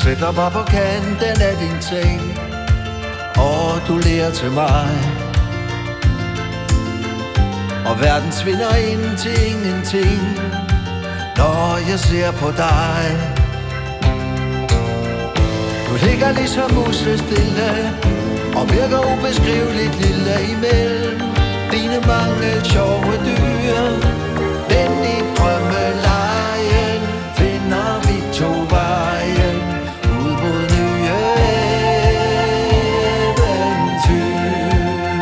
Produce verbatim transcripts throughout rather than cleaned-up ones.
sætter mig på kanten af din seng, og du ler til mig, og verden svinder ind til ingenting, når jeg ser på dig. Du ligger ligesom musestille og virker ubeskriveligt lille imellem dine mange sjove dyr. Men i drømmelejen finder vi to vejen ud mod nye eventyr.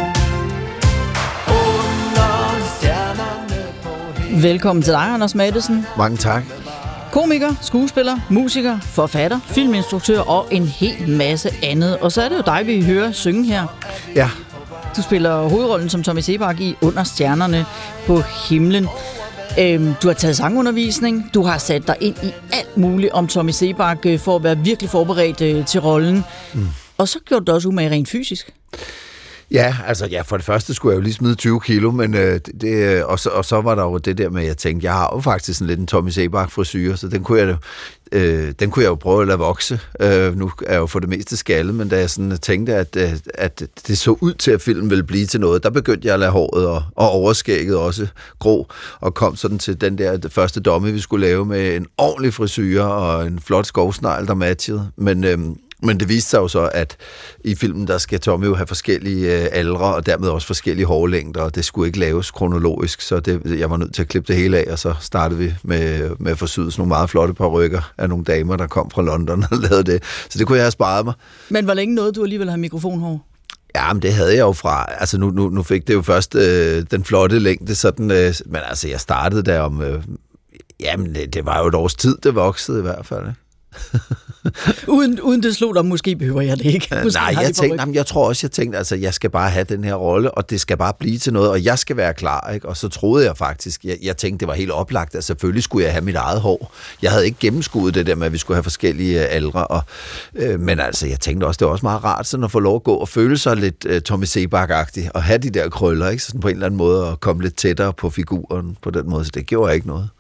Under stjernerne på himmelen. Velkommen til dig, Anders Matthesen. Mange tak. Komiker, skuespiller, musiker, forfatter, filminstruktør og en hel masse andet. Og så er det jo dig, vi hører synge her. Ja. Du spiller hovedrollen som Tommy Sebak i Under stjernerne på himlen. Øhm, du har taget sangundervisning, du har sat dig ind i alt muligt om Tommy Sebak for at være virkelig forberedt øh, til rollen. Mm. Og så gjorde du også umage rent fysisk. Ja, altså ja, for det første skulle jeg jo lige smide tyve kilo, men øh, det, og, så, og så var der jo det der med, at jeg tænkte, jeg har jo faktisk sådan lidt en Tommy Sebak-frisyre, så den kunne jeg jo, øh, den kunne jeg jo prøve at lade vokse. Øh, nu er jeg jo for det meste skaldet, men da jeg sådan tænkte, at, at det så ud til, at filmen ville blive til noget, der begyndte jeg at lade håret og, og overskægget også grå, og kom sådan til den der det første domme, vi skulle lave med en ordentlig frisyre og en flot skovsnegl, der matchede, men... Øh, Men det viste sig jo så, at i filmen, der skal Tommy jo have forskellige øh, aldre, og dermed også forskellige hårlængder, og det skulle ikke laves kronologisk, så det, jeg var nødt til at klippe det hele af, og så startede vi med, med at få syet sådan nogle meget flotte parrykker af nogle damer, der kom fra London og lavede det. Så det kunne jeg have sparet mig. Men hvor længe nåede du alligevel have mikrofonhår? Ja, men det havde jeg jo fra, altså nu, nu, nu fik det jo først øh, den flotte længde, sådan, øh, men altså jeg startede der om, øh, jamen det, det var jo et års tid, det voksede i hvert fald, ikke? uden, uden det slog dig, måske behøver jeg det ikke. Måske Nej, jeg tænkte, jamen, jeg tror også, jeg tænkte, altså, jeg skal bare have den her rolle, og det skal bare blive til noget, og jeg skal være klar, ikke? Og så troede jeg faktisk, jeg, jeg tænkte, det var helt oplagt, at selvfølgelig skulle jeg have mit eget hår. Jeg havde ikke gennemskuet det der med, at vi skulle have forskellige aldre, og, øh, men altså, jeg tænkte også, det var også meget rart sådan at få lov at gå og føle sig lidt uh, Tommy Sebak-agtig, og have de der krøller, ikke? Sådan på en eller anden måde, og komme lidt tættere på figuren på den måde, så det gjorde ikke noget.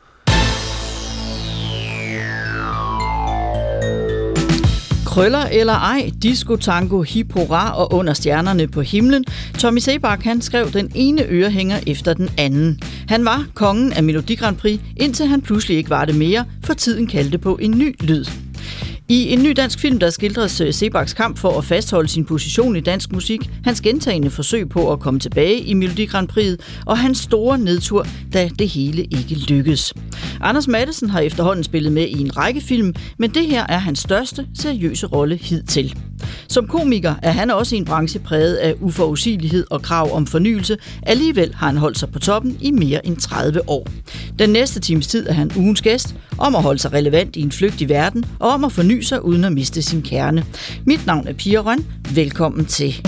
Krøller eller ej, disco, tango, hip hurra og Under stjernerne på himlen. Tommy Sebak, han skrev den ene ørehænger efter den anden. Han var kongen af Melodi Grand Prix, indtil han pludselig ikke var det mere, for tiden kaldte på en ny lyd. I en ny dansk film, der skildres Sebaks kamp for at fastholde sin position i dansk musik, hans gentagne forsøg på at komme tilbage i Melodi Grand Prix, og hans store nedtur, da det hele ikke lykkedes. Anders Matthesen har efterhånden spillet med i en række film, men det her er hans største seriøse rolle hidtil. Som komiker er han også i en branche præget af uforudsigelighed og krav om fornyelse. Alligevel har han holdt sig på toppen i mere end tredive år. Den næste times tid er han ugens gæst, om at holde sig relevant i en flygtig verden, og om at forny sig uden at miste sin kerne. Mit navn er Pia Røn. Velkommen til.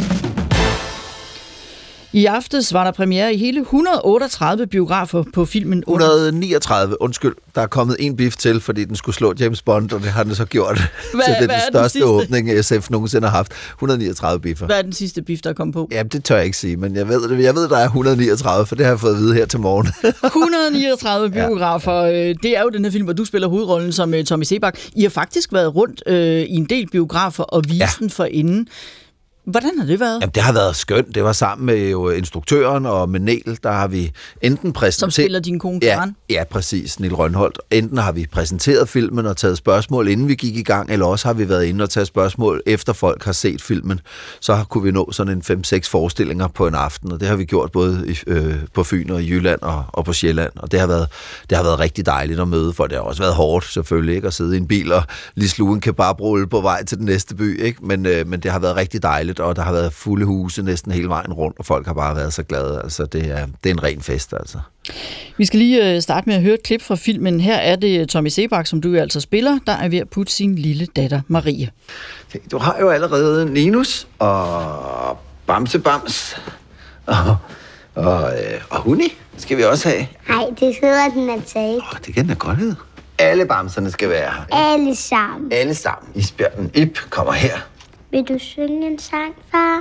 I aftes var der premiere i hele et hundrede og otteogtredive biografer på filmen. et hundrede og niogtredive, undskyld. Der er kommet en bif til, fordi den skulle slå James Bond, og det har den så gjort. Hvad, så det er hvad den er største den åbning, S F nogensinde har haft. et hundrede og niogtredive biffer. Hvad er den sidste bif, der kom på? Jamen, det tør jeg ikke sige, men jeg ved, det. Jeg ved, der er et hundrede og niogtredive, for det har jeg fået at vide her til morgen. et hundrede og niogtredive biografer. Ja. Det er jo den her film, hvor du spiller hovedrollen som Tommy Sebak. I har faktisk været rundt øh, i en del biografer og vist ja. den forinden. Hvordan har det været? Jamen, det har været skønt. Det var sammen med jo instruktøren og med Niel, der har vi enten præsenteret... Som spiller din kone Karen? Ja, ja, præcis, Niel Rønholdt. Enten har vi præsenteret filmen og taget spørgsmål, inden vi gik i gang, eller også har vi været inde og taget spørgsmål, efter folk har set filmen. Så kunne vi nå sådan en fem seks forestillinger på en aften, og det har vi gjort både i, øh, på Fyn og i Jylland og, og på Sjælland. Og det har, været, det har været rigtig dejligt at møde, for det har også været hårdt selvfølgelig, ikke? At sidde i en bil og lige sluge en kebabrulle på vej til den næste by, ikke? Men, øh, men det har været rigtig dejligt, og der har været fulde huse næsten hele vejen rundt, og folk har bare været så glade. Altså, det er, det er en ren fest, altså. Vi skal lige starte med at høre et klip fra filmen. Her er det Tommy Sebak, som du altså spiller, der er ved at putte sin lille datter Marie. Du har jo allerede Ninus og Bamse Bams og, og, og Huni skal vi også have. Nej, det hedder den altså ikke. Åh, det kan den da godt hedde. Alle bamserne skal være her. Alle sammen. Alle sammen. Isbjørnen Ip kommer her. Vil du synge en sang, far?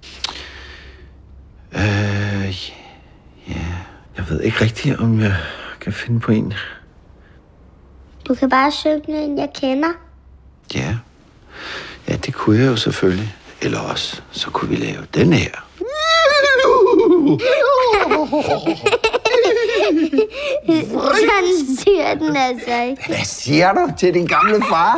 Øh, ja. Jeg ved ikke rigtigt, om jeg kan finde på en. Du kan bare synge en, jeg kender. Ja, Ja, det kunne jeg jo selvfølgelig. Eller også, så kunne vi lave den her. Sådan siger den altså ikke. Hvad siger du til din gamle far?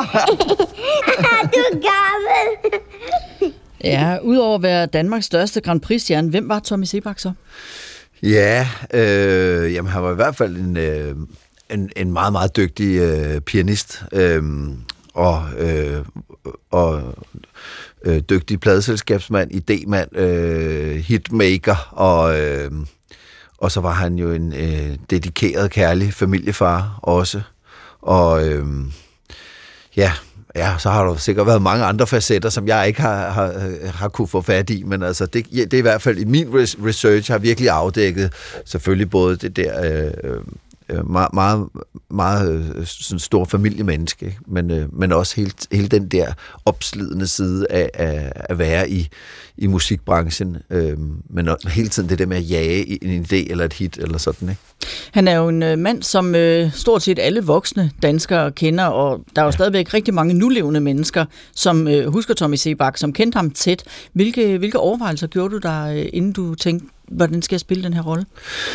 Du er gammel. Ja, udover at være Danmarks største Grand Prix-stjerne, hvem var Tommy Sebak så? Ja, øh, jamen han var i hvert fald en, øh, en, en meget, meget dygtig øh, pianist. Øh, og øh, og øh, dygtig pladeselskabsmand, idémand, øh, hitmaker, og, øh, og så var han jo en øh, dedikeret, kærlig familiefar også. Og øh, ja, ja, så har der sikkert været mange andre facetter, som jeg ikke har, har, har kunne få fat i, men altså det, det er i hvert fald i min research har virkelig afdækket selvfølgelig både det der øh, meget, meget, meget sådan stor familiemenneske, men, øh, men også hele, hele den der opslidende side af, af at være i, i musikbranchen, øh, men hele tiden det der med at jage en idé eller et hit eller sådan, ikke? Han er jo en øh, mand, som øh, stort set alle voksne danskere kender, og der er jo ja. stadigvæk rigtig mange nulevende mennesker, som øh, husker Tommy Sebak, som kendte ham tæt. Hvilke, hvilke overvejelser gjorde du der, øh, inden du tænkte, hvordan skal jeg spille den her rolle?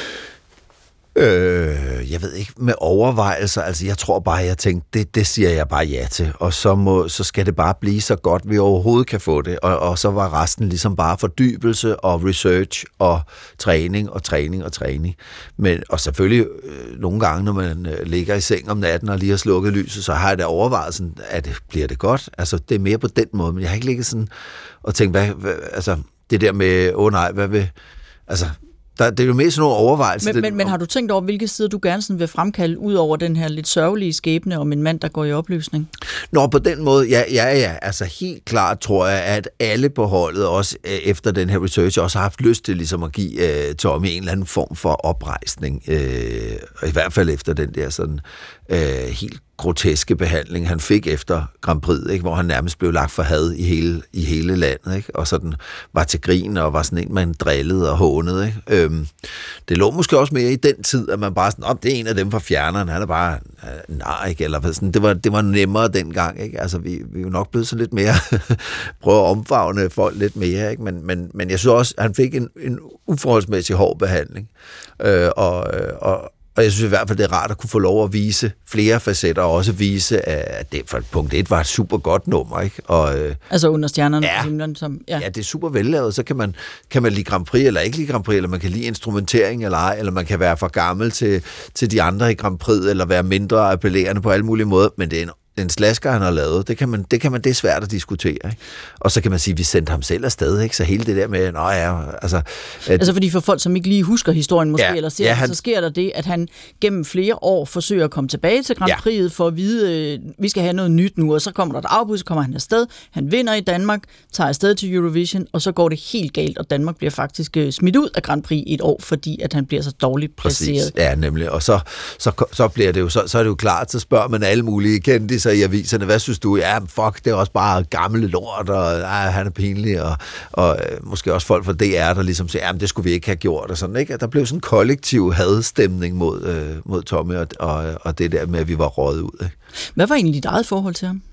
Øh, jeg ved ikke, med overvejelser, altså jeg tror bare, jeg tænkte, det, det siger jeg bare ja til, og så, må, så skal det bare blive så godt, vi overhovedet kan få det, og, og så var resten ligesom bare fordybelse og research og træning og træning og træning, men, og selvfølgelig øh, nogle gange, når man øh, ligger i seng om natten og lige har slukket lyset, så har jeg da overvejelsen, at det, bliver det godt, altså det er mere på den måde, men jeg har ikke ligget sådan og tænkt, hvad, hvad, altså det der med, åh oh, nej, hvad vil, altså Der, det er jo mest sådan nogle overvejelser. Men, men, men har du tænkt over, hvilke sider du gerne sådan vil fremkalde, ud over den her lidt sørgelige skæbne om en mand, der går i opløsning? Nå, på den måde, ja, ja, ja. Altså helt klart tror jeg, at alle på holdet, også øh, efter den her research, også har haft lyst til ligesom at give øh, Tommy en eller anden form for oprejsning. Øh, I hvert fald efter den der sådan øh, helt groteske behandling, han fik efter Grand Prix, ikke? Hvor han nærmest blev lagt for had i hele, i hele landet, ikke? Og sådan var til grin og var sådan en, man drillede og hånede, ikke? Øhm, det lå måske også mere i den tid, at man bare sådan, oh, det er en af dem fra fjerneren, han er bare øh, nej, ikke? Eller sådan, det var, det var nemmere dengang, ikke? Altså, vi, vi er jo nok blevet sådan lidt mere, prøve at omfavne folk lidt mere, ikke? Men, men, men jeg synes også, at han fik en, en uforholdsmæssig hård behandling, øh, og, og Og jeg synes i hvert fald, det er rart at kunne få lov at vise flere facetter, og også vise, at det for punkt et var et super godt nummer, ikke? Og, øh, altså under stjernerne ja, på himlen. Som, ja. ja, det er super vellavet. Så kan man, kan man lide Grand Prix, eller ikke lide Grand Prix, eller man kan lide instrumentering, eller ej, eller man kan være for gammel til, til de andre i Grand Prix, eller være mindre appellerende på alle mulige måder, men det er en den slasker, han har lavet, det kan man, det kan man, det er svært at diskutere, ikke? Og så kan man sige, at vi sendte ham selv afsted, ikke? Så hele det der med, nå ja, altså... At, altså fordi for folk, som ikke lige husker historien måske, ja, eller ser, ja, han, så sker der det, at han gennem flere år forsøger at komme tilbage til Grand Prix'et, ja, for at vide, øh, vi skal have noget nyt nu, og så kommer der et afbud, så kommer han afsted, han vinder i Danmark, tager afsted til Eurovision, og så går det helt galt, og Danmark bliver faktisk øh, smidt ud af Grand Prix i et år, fordi at han bliver så dårligt placeret. Præcis, ja, nemlig, og så, så, så bliver det jo, så, så er det jo klart, så spørger man alle mulige kendte i aviserne, hvad synes du? Ja, fuck, det er også bare gamle lort, og ja, han er pinlig, og, og øh, måske også folk fra D R, der ligesom siger, ja, men det skulle vi ikke have gjort, og sådan, ikke? Der blev sådan en kollektiv hadstemning mod, øh, mod Tommy, og, og, og det der med, at vi var røget ud, ikke? Hvad var egentlig dit eget forhold til ham?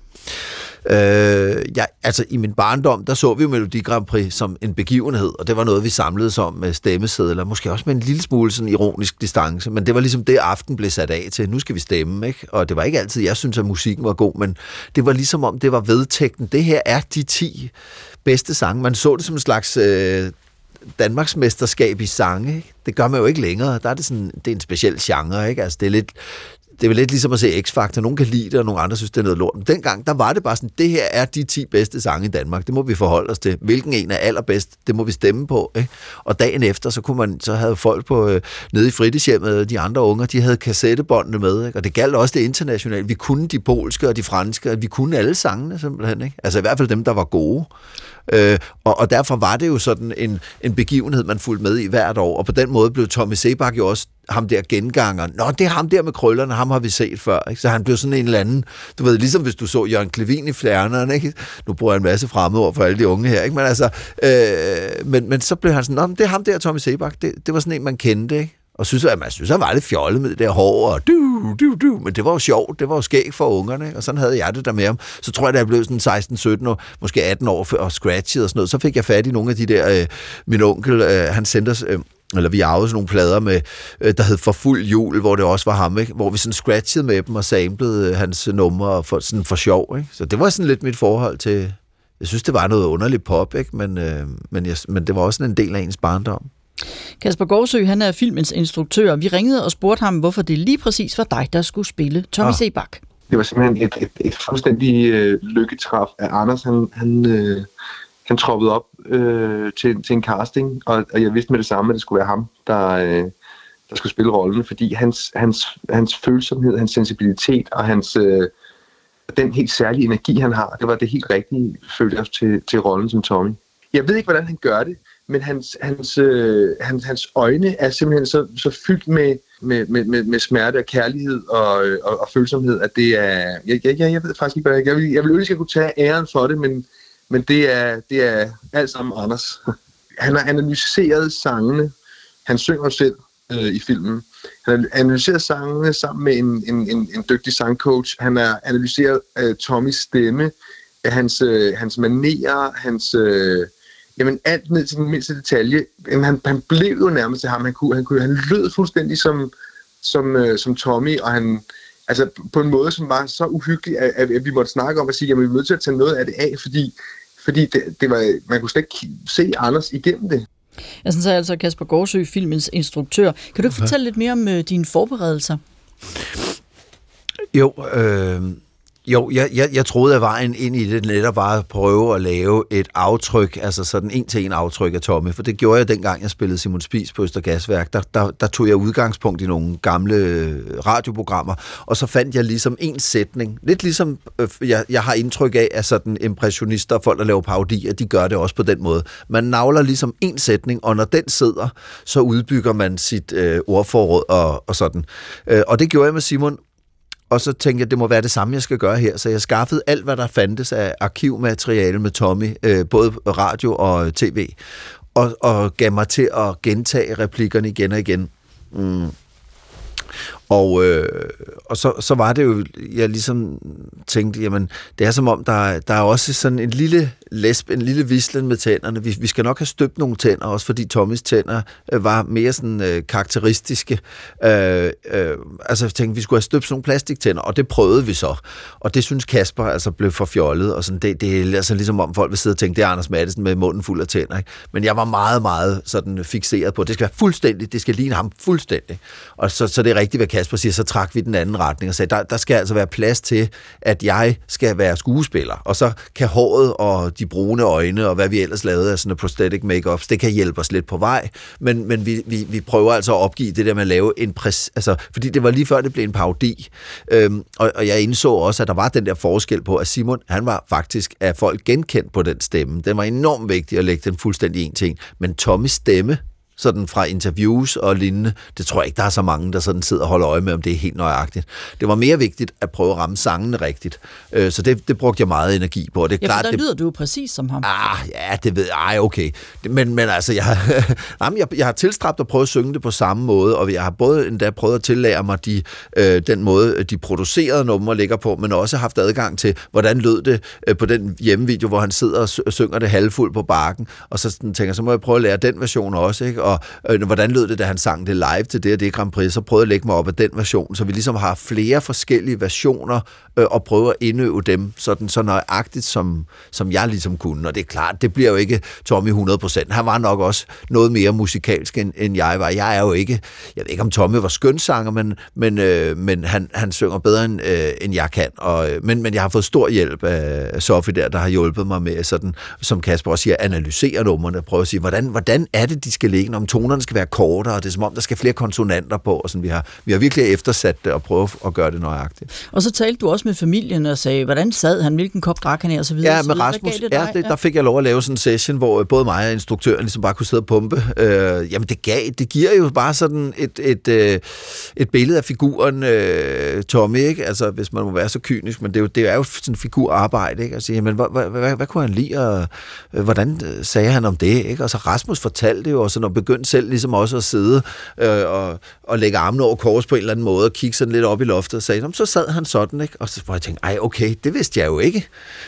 Øh, ja, altså i min barndom, der så vi jo Melodi Grand Prix som en begivenhed, og det var noget, vi samledes om med stemmesedler, måske også med en lille smule sådan ironisk distance, men det var ligesom det, aften blev sat af til. Nu skal vi stemme, ikke? Og det var ikke altid, jeg synes, at musikken var god, men det var ligesom om, det var vedtægten. Det her er de ti bedste sange. Man så det som en slags øh, Danmarksmesterskab i sange, ikke? Det gør man jo ikke længere. Der er det sådan, det er en speciel genre, ikke? Altså det er lidt... Det er vel lidt ligesom at se X-Factor. Nogle kan lide det, og nogle andre synes, det er noget lort. Men dengang, der var det bare sådan, det her er de ti bedste sange i Danmark. Det må vi forholde os til. Hvilken en er allerbedst, det må vi stemme på, ikke? Og dagen efter, så, kunne man, så havde folk på, øh, nede i fritidshjemmet, de andre unger, de havde kassettebåndene med, ikke? Og det galt også det internationale. Vi kunne de polske og de franske, vi kunne alle sangene simpelthen, ikke? Altså i hvert fald dem, der var gode. Øh, og, og derfor var det jo sådan en, en begivenhed, man fulgte med i hvert år. Og på den måde blev Tommy Sebak jo også ham der gengangeren. Nå, det er ham der med krøllerne, ham har vi set før, ikke? Så han blev sådan en eller anden, du ved, ligesom hvis du så Jørgen Clevin i Fjerneren, ikke? Nu bruger jeg en masse fremmedord for alle de unge her, ikke? Men altså, øh, men, men så blev han sådan, nå, det er ham der, Tommy Sebak, det, det var sådan en, man kendte, ikke? Og synes, at man synes, at han var lidt fjollet med det der hår, og du, du, du, men det var jo sjovt, det var jo skægt for ungerne, ikke? Og sådan havde jeg det der med ham. Så tror jeg, da jeg blev sådan seksten sytten år, måske atten år, og scratchet og sådan noget, så fik jeg fat i nogle af de der, øh, min onkel, øh, han sendte os, øh, eller vi arvede sådan nogle plader med, øh, der hed For Fuld Jul, hvor det også var ham, ikke? Hvor vi sådan scratchede med dem og samplede øh, hans numre for, sådan for sjov, ikke? Så det var sådan lidt mit forhold til, jeg synes, det var noget underligt pop, ikke? Men, øh, men, jeg, men det var også en del af ens barndom. Kasper Gårdsø, han er filmens instruktør. Vi ringede og spurgte ham, hvorfor det lige præcis var dig, der skulle spille Tommy ah. Seebach. Det var simpelthen et, et, et fuldstændig øh, lykketræf af Anders. Han, han, øh, han troppede op øh, til, til en casting, og, og jeg vidste med det samme, at det skulle være ham, der, øh, der skulle spille rollen, fordi hans, hans, hans følsomhed, hans sensibilitet og hans, øh, den helt særlige energi, han har, det var det helt rigtige, følte jeg til, til rollen som Tommy. Jeg ved ikke, hvordan han gør det, men hans, hans, øh, hans, hans øjne er simpelthen så, så fyldt med, med, med, med smerte og kærlighed og, og, og følsomhed, at det er... Jeg, jeg, jeg ved faktisk ikke, hvad jeg, jeg vil. Jeg vil ønske, at jeg kunne tage æren for det, men, men det, er, det er alt sammen Anders. Han har analyseret sangene. Han synger selv øh, i filmen. Han har analyseret sangene sammen med en, en, en, en dygtig sangcoach. Han har analyseret øh, Tommys stemme, hans, øh, hans manerer, hans... Øh, Jamen alt ned til den mindste detalje. Jamen, han, han blev jo nærmest til ham. Han, kunne, han, kunne, han lød fuldstændig som, som, øh, som Tommy, og han, altså på en måde, som var så uhyggelig, at, at vi måtte snakke om at sige, at vi er nødt til at tage noget af det af, fordi, fordi det, det var, man kunne slet ikke se Anders igennem det. Jeg synes altså Kasper Gårdsø, filmens instruktør. Kan du ikke fortælle lidt mere om øh, dine forberedelser? Jo, øh... Jo, jeg, jeg, jeg troede, at vejen ind i det netop var at prøve at lave et aftryk, altså sådan en til en aftryk af Tommy, for det gjorde jeg dengang, jeg spillede Simon Spies på Østergasværk. Der, der, der tog jeg udgangspunkt i nogle gamle radioprogrammer, og så fandt jeg ligesom en sætning. Lidt ligesom øh, jeg, jeg har indtryk af, at sådan impressionister og folk, der laver parodier, de gør det også på den måde. Man navler ligesom en sætning, og når den sidder, så udbygger man sit øh, ordforråd og, og sådan. Øh, og det gjorde jeg med Simon. Og så tænkte jeg, at det må være det samme, jeg skal gøre her. Så jeg skaffede alt, hvad der fandtes af arkivmateriale med Tommy, øh, både radio og tv, og, og gav mig til at gentage replikkerne igen og igen. Mm. Og, øh, og så, så var det jo, jeg ligesom tænkte, jamen, det er som om, der, der er også sådan en lille læsp, en lille vislen med tænderne. Vi, vi skal nok have støbt nogle tænder, også fordi Tommys tænder øh, var mere sådan øh, karakteristiske. Øh, øh, altså, jeg tænkte, vi skulle have støbt sådan nogle plastiktænder, og det prøvede vi så. Og det synes Kasper altså blev for fjollet, og sådan, det, det er altså ligesom om folk vil sidde og tænke, det er Anders Matthesen med munden fuld af tænder, ikke? Men jeg var meget, meget sådan fikseret på, det skal være fuldstændigt, det skal ligne ham fuldstændig. Og så, så det er rigtigt, hvad Kasper siger, så trak vi den anden retning og sagde, der, der skal altså være plads til, at jeg skal være skuespiller, og så kan håret og de brune øjne, og hvad vi ellers lavede af sådan en prosthetic make-ups, det kan hjælpe os lidt på vej, men, men vi, vi, vi prøver altså at opgive det der med at lave en præs... Altså, fordi det var lige før, det blev en parodi, øhm, og, og jeg indså også, at der var den der forskel på, at Simon, han var faktisk af folk genkendt på den stemme. Den var enormt vigtig at lægge den fuldstændig en ting, men Tommys stemme, sådan fra interviews og lignende, det tror jeg ikke, der er så mange, der sådan sidder og holder øje med, om det er helt nøjagtigt. Det var mere vigtigt at prøve at ramme sangene rigtigt. Øh, så det, det brugte jeg meget energi på. Det er ja, klart, der det... lyder du jo præcis som ham. Ah, ja, det ved jeg. Ej, okay. Men, men altså, jeg har, jamen, jeg, jeg har tilstræbt at prøve at synge det på samme måde, og jeg har både endda prøvet at tillære mig de, øh, den måde, de producerede numre ligger på, men også haft adgang til, hvordan lød det øh, på den hjemmevideo, hvor han sidder og synger det halvfuldt på bakken, og så tænker jeg, så må jeg prøve at lære den version også, ikke? Og øh, hvordan lød det, da han sang det live til det og det Grand Prix, så prøvede jeg at lægge mig op af den version, så vi ligesom har flere forskellige versioner øh, og prøve at indøve dem sådan så nøjagtigt, som, som jeg ligesom kunne. Og det er klart, det bliver jo ikke Tommy hundrede procent. Han var nok også noget mere musikalsk, end, end jeg var. Jeg er jo ikke, jeg ved ikke om Tommy var skønsanger, men, men, øh, men han, han synger bedre, end, øh, end jeg kan. Og, øh, men, men jeg har fået stor hjælp af Sofie der, der har hjulpet mig med, sådan, som Kasper også siger, at analysere numrene, prøve at sige, hvordan, hvordan er det, de skal ligge, om tonerne skal være kortere, og det er som om, der skal flere konsonanter på, og sådan, vi har, vi har virkelig eftersat det og prøvet at gøre det nøjagtigt. Og så talte du også med familien og sagde, hvordan sad han, hvilken kop drak han af, og så videre. Ja, med Rasmus, det ja, det, der fik jeg lov at lave sådan en session, hvor både mig og instruktøren ligesom bare kunne sidde og pumpe. Øh, jamen, det, gav, det giver jo bare sådan et, et, et, et billede af figuren øh, Tommy, ikke? Altså, hvis man må være så kynisk, men det er jo, det er jo sådan en figurarbejde, ikke? Altså, jamen, hvad, hvad, hvad, hvad kunne han lide, og øh, hvordan sagde han om det, ikke? Og så Rasmus fortalte jo, og så når begyndte selv ligesom også at sidde øh, og, og lægge armene over kors på en eller anden måde, og kigge sådan lidt op i loftet og sagde, så sad han sådan, ikke? Og så var jeg tænkte, ej, okay, det vidste jeg jo ikke.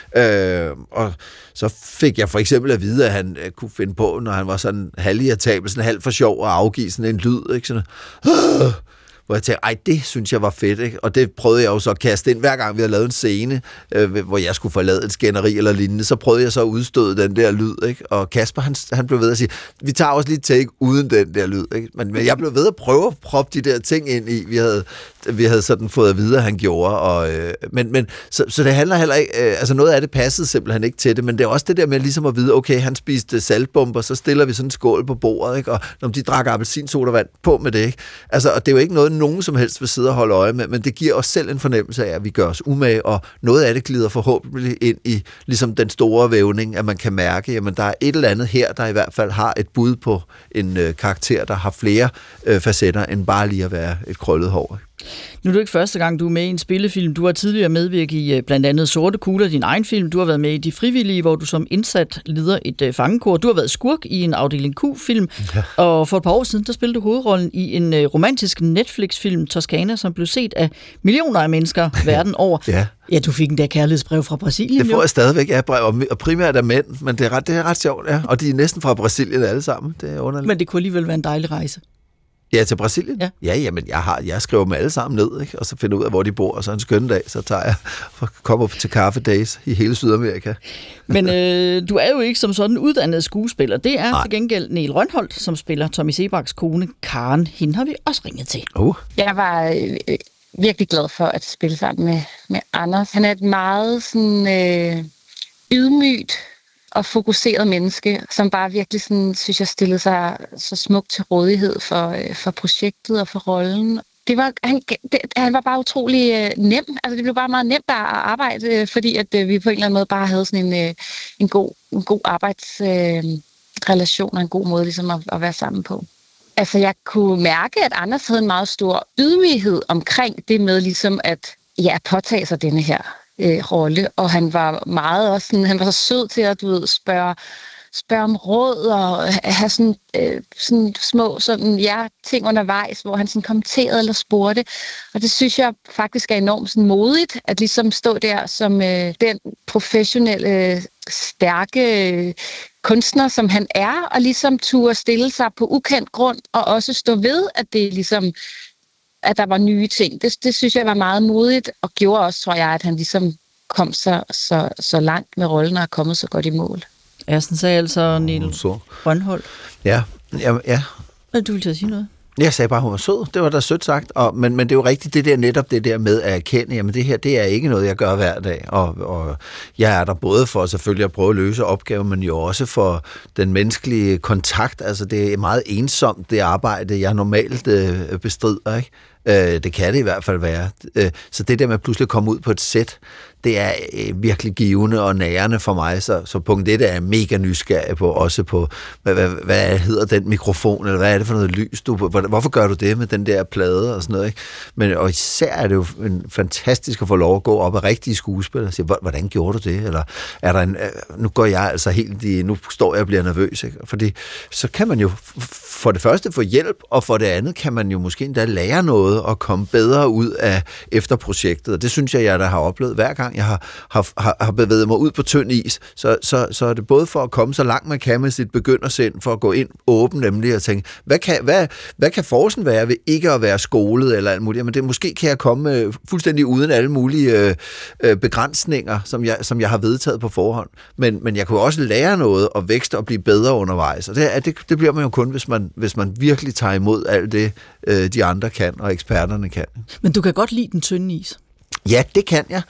Øh, og så fik jeg for eksempel at vide, at han øh, kunne finde på, når han var sådan halvirritabel, sådan halvt for sjov, at afgive sådan en lyd, ikke? Sådan, øh, hvor jeg tænkte, ej, det synes jeg var fedt, ikke? Og det prøvede jeg jo så at kaste ind, hver gang vi havde lavet en scene, øh, hvor jeg skulle forlade et skænderi eller lignende, så prøvede jeg så at udstøde den der lyd, ikke? Og Kasper, han, han blev ved at sige, vi tager også lige et take uden den der lyd, ikke? Men, men jeg blev ved at prøve at proppe de der ting ind i, vi havde, vi havde sådan fået at vide, at han gjorde, og, øh, men, men så, så det handler heller ikke, øh, altså noget af det passede simpelthen ikke til det, men det er også det der med ligesom at vide, okay, han spiste saltbomber, så stiller vi sådan en skål på bordet, ikke? Og når de drak appelsinsodavand, på med det, ikke? Altså, og det er jo ikke noget, nogen som helst vil sidde og holde øje med, men det giver os selv en fornemmelse af, at vi gør os umage, og noget af det glider forhåbentlig ind i ligesom den store vævning, at man kan mærke, jamen der er et eller andet her, der i hvert fald har et bud på en øh, karakter, der har flere øh, facetter, end bare lige at være et krøllet hår. Nu er det ikke første gang, du er med i en spillefilm. Du har tidligere medvirket i blandt andet Sorte Kugler, din egen film. Du har været med i De Frivillige, hvor du som indsat leder et uh, fangekor. Du har været skurk i en Afdeling Q-film. Ja. Og for et par år siden, der spillede du hovedrollen i en uh, romantisk Netflix-film, Toscana, som blev set af millioner af mennesker verden over. Ja. Ja, du fik en der kærlighedsbrev fra Brasilien. Det får jeg stadigvæk, ja, brev, og primært af mænd, men det er ret, det er ret sjovt, ja. Og de er næsten fra Brasilien alle sammen. Det er underligt. Men det kunne alligevel være en dejlig rejse. Ja, til Brasilien? Ja. Ja, jamen, jeg, har, jeg skriver dem alle sammen ned, ikke? Og så finder ud af, hvor de bor, og så en skøn dag, så tager jeg og kommer til kaffedays i hele Sydamerika. Men øh, du er jo ikke som sådan uddannet skuespiller. Det er Nej. til gengæld Niel Rønholt, som spiller Tommy Seebachs kone, Karen. Hende har vi også ringet til. Uh. Jeg var øh, virkelig glad for at spille sammen med, med Anders. Han er et meget sådan, øh, ydmygt og fokuseret menneske, som bare virkelig, sådan, synes jeg, stillede sig så smukt til rådighed for, øh, for projektet og for rollen. Det var, han, det, han var bare utrolig øh, nem. Altså, det blev bare meget nemt at arbejde, øh, fordi at, øh, vi på en eller anden måde bare havde sådan en, øh, en god, en god arbejdsrelation øh, og en god måde ligesom at, at være sammen på. Altså, jeg kunne mærke, at Anders havde en meget stor ydmyghed omkring det med ligesom at ja, påtage sig denne her Øh, rolle, og han var meget også sådan, han var så sød til at, du ved, spørge, spørge om råd og have sådan, øh, sådan små sådan, ja, ting undervejs, hvor han sådan kommenterede eller spurgte, og det synes jeg faktisk er enormt sådan modigt, at ligesom stå der som øh, den professionelle, stærke øh, kunstner, som han er, og ligesom turde stille sig på ukendt grund, og også stå ved, at det ligesom at der var nye ting. Det, det synes jeg var meget modigt, og gjorde også, tror jeg, at han ligesom kom så, så, så langt med rollen og er kommet så godt i mål. Ja, sådan sagde altså Niel Rønholt. Ja, ja, ja. Du ville til at sige noget? Jeg sagde bare, at hun var sød. Det var da sødt sagt. Og, men, men det er jo rigtigt, det der netop det der med at erkende, jamen det her, det er ikke noget, jeg gør hver dag. Og, og jeg er der både for selvfølgelig at prøve at løse opgaven, men jo også for den menneskelige kontakt. Altså det er meget ensomt, det arbejde, jeg normalt øh, bestrider, ikke? Øh, det kan det i hvert fald være. Øh, så det der med at pludselig komme ud på et sæt, det er øh, virkelig givende og nærende for mig, så, så punkt det, der er mega nysgerrig på, også på, hvad, hvad, hvad hedder den mikrofon, eller hvad er det for noget lys, du, hvorfor gør du det med den der plade, og sådan noget, ikke? Men og især er det jo en fantastisk at få lov at gå op af rigtige skuespillere og sige, hvordan gjorde du det, eller er der en, nu går jeg altså helt i, nu står jeg og bliver nervøs, ikke? Fordi så kan man jo for det første få hjælp, og for det andet kan man jo måske endda lære noget og komme bedre ud af efterprojektet, og det synes jeg, jeg der har oplevet hver gang jeg har, har, har bevæget mig ud på tynd is, så, så, så er det både for at komme så langt man kan med sit begyndersind, for at gå ind åben nemlig og tænke, hvad kan, hvad, hvad kan forsen være ved ikke at være skolet eller alt muligt? Men det måske kan jeg komme øh, fuldstændig uden alle mulige øh, begrænsninger, som jeg, som jeg har vedtaget på forhånd. Men, men jeg kan jo også lære noget og vækste og blive bedre undervejs. Og det, det, det bliver man jo kun, hvis man, hvis man virkelig tager imod alt det, øh, de andre kan og eksperterne kan. Men du kan godt lide den tynde is. Ja, det kan jeg.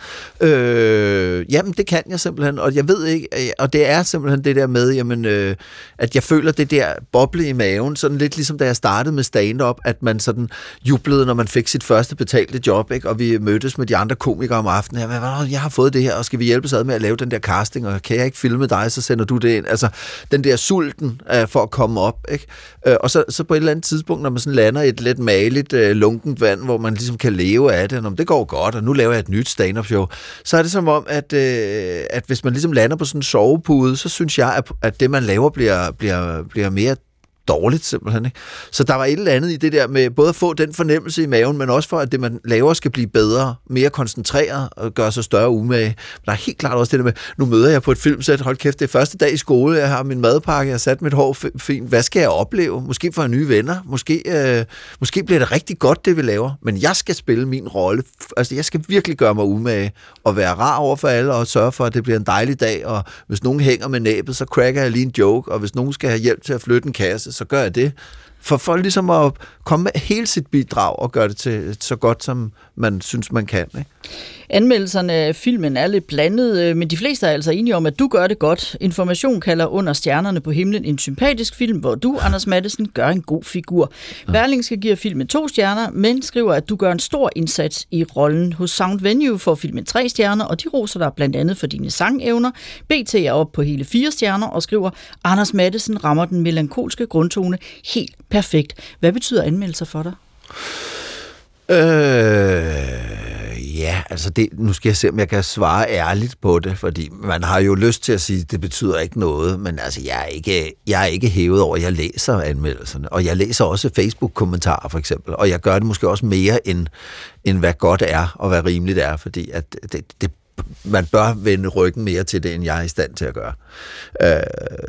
Øh, jamen, det kan jeg simpelthen, og jeg ved ikke, og det er simpelthen det der med, jamen, øh, at jeg føler det der boble i maven, sådan lidt ligesom da jeg startede med stand-up, at man sådan jublede, når man fik sit første betalte job, ikke? Og vi mødtes med de andre komikere om aftenen, jeg, jeg har fået det her, og skal vi hjælpes ad med at lave den der casting, og kan jeg ikke filme dig, så sender du det ind. Altså, den der sulten øh, for at komme op, ikke? Øh, og så, så på et eller andet tidspunkt, når man sådan lander i et lidt maligt, øh, lunkent vand, hvor man ligesom kan leve af det, og det går godt, og nu laver jeg et nyt stand-up show, så er det som om, at, øh, at hvis man ligesom lander på sådan en sovepude, så synes jeg, at, at det, man laver, bliver, bliver, bliver mere dårligt simpelthen. Ikke? Så der var et eller andet i det der med både at få den fornemmelse i maven, men også for, at det, man laver, skal blive bedre, mere koncentreret og gøre sig større umage. Men der er helt klart også det der med, nu møder jeg på et filmsæt, hold kæft, det er første dag i skole, jeg har min madpakke, jeg har sat mit hår fint. Hvad skal jeg opleve? Måske får jeg nye venner. Måske, øh, måske bliver det rigtig godt, det vi laver. Men jeg skal spille min rolle. Altså, jeg skal virkelig gøre mig umage og være rar over for alle og sørge for, at det bliver en dejlig dag. Og hvis nogen hænger med næbet, så cracker jeg lige en joke. Og hvis nogen skal have hjælp til at flytte en kasse, så gør jeg det. For folk ligesom at komme med hele sit bidrag og gøre det til så godt, som man synes, man kan. Ikke? Anmeldelserne af filmen er lidt blandet, men de fleste er altså enige om, at du gør det godt. Information kalder Under stjernerne på himlen en sympatisk film, hvor du, Anders Matthesen, gør en god figur. Ja. Berlingske giver filmen to stjerner, men skriver, at du gør en stor indsats i rollen. Hos Sound Venue får filmen tre stjerner, og de roser dig blandt andet for dine sangevner. B T er oppe på hele fire stjerner og skriver, Anders Matthesen rammer den melankolske grundtone helt perfekt. Hvad betyder anmeldelser for dig? Øh, ja, altså det, nu skal jeg se, om jeg kan svare ærligt på det, fordi man har jo lyst til at sige, at det betyder ikke noget, men altså jeg er ikke, jeg er ikke hævet over, jeg læser anmeldelserne, og jeg læser også Facebook-kommentarer for eksempel, og jeg gør det måske også mere, end, end hvad godt er, og hvad rimeligt er, fordi at det, det man bør vende ryggen mere til det, end jeg er i stand til at gøre. Øh,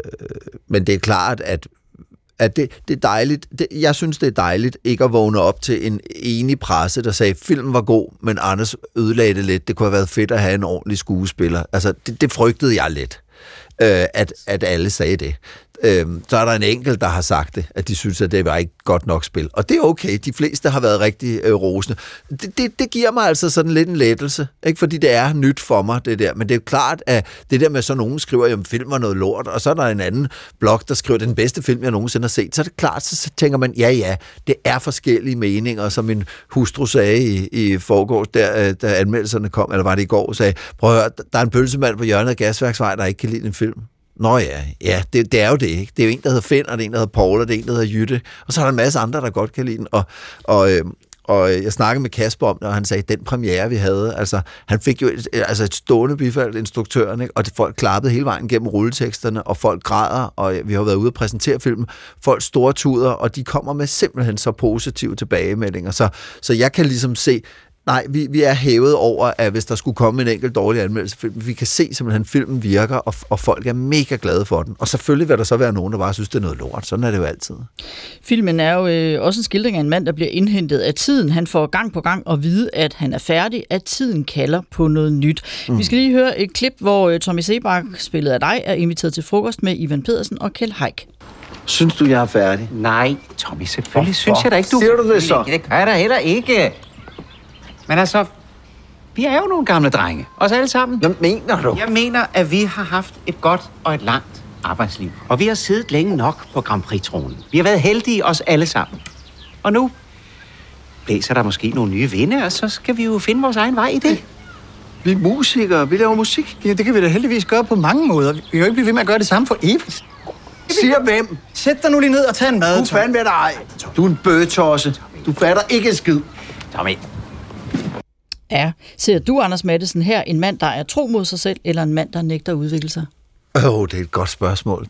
men det er klart, at at det, det er dejligt. Det, jeg synes, det er dejligt ikke at vågne op til en enig presse, der sagde, filmen var god, men Anders ødelagde det lidt. Det kunne have været fedt at have en ordentlig skuespiller. Altså, det, det frygtede jeg lidt, øh, at, at alle sagde det. Øh, så er der en enkelt, der har sagt det, at de synes, at det var ikke godt nok spil. Og det er okay. De fleste har været rigtig øh, rosende. Det, det, det giver mig altså sådan lidt en lettelse, ikke? Fordi det er nyt for mig, det der. Men det er jo klart, at det der med, så nogen skriver, at film er noget lort, og så er der en anden blog, der skriver, den bedste film, jeg nogensinde har set. Så er det klart, så tænker man, ja, ja, det er forskellige meninger, som min hustru sagde i, i forgårs, der, da anmeldelserne kom, eller var det i går, sagde, prøv at høre, der er en pølsemand på hjørnet af Gasværksvej, der ikke kan lide en film. Nå ja, ja det, det er jo det, ikke? Det er jo en, der hedder Finn, og det er en, der hedder Paul, og det er en, der hedder Jytte. Og så er der en masse andre, der godt kan lide den. Og, og, øh, og jeg snakkede med Kasper om det, og han sagde, den premiere, vi havde, altså, han fik jo et, altså et stående bifald, instruktøren, ikke? Og det, folk klappede hele vejen gennem rulleteksterne, og folk græder, og vi har været ude og præsentere filmen. Folk stortuder, og de kommer med simpelthen så positive tilbagemeldinger. Så, så jeg kan ligesom se, nej, vi, vi er hævet over, at hvis der skulle komme en enkelt dårlig anmeldelse, vi kan se simpelthen, at filmen virker, og, og folk er mega glade for den. Og selvfølgelig vil der så være nogen, der bare synes, det er noget lort. Sådan er det jo altid. Filmen er jo øh, også en skildring af en mand, der bliver indhentet af tiden. Han får gang på gang at vide, at han er færdig, at tiden kalder på noget nyt. Mm. Vi skal lige høre et klip, hvor øh, Tommy Seebach, spillet af dig, er inviteret til frokost med Ivan Pedersen og Kjeld Haik. Synes du, jeg er færdig? Nej, Tommy, selvfølgelig Hvorfor? synes jeg da ikke, du... Siger du det så? Det gør jeg da heller ikke. Men altså, vi er jo nogle gamle drenge. Os alle sammen. Hvad mener du? Jeg mener, at vi har haft et godt og et langt arbejdsliv. Og vi har siddet længe nok på Grand Prix-tronen. Vi har været heldige os alle sammen. Og nu blæser der måske nogle nye vinde, og så skal vi jo finde vores egen vej i det. Vi er musikere, vi laver musik. Ja, det kan vi da heldigvis gøre på mange måder. Vi kan jo ikke blive ved med at gøre det samme for evigt. Siger hvem? Sæt dig nu lige ned og tag en mad. Du fandme med dig. Du er en bøgetosse. Du fatter ikke en skid. Tommy. Ja, ser du, Anders Matthesen, her en mand, der er tro mod sig selv, eller en mand, der nægter at udvikle sig? Åh, oh, det er et godt spørgsmål.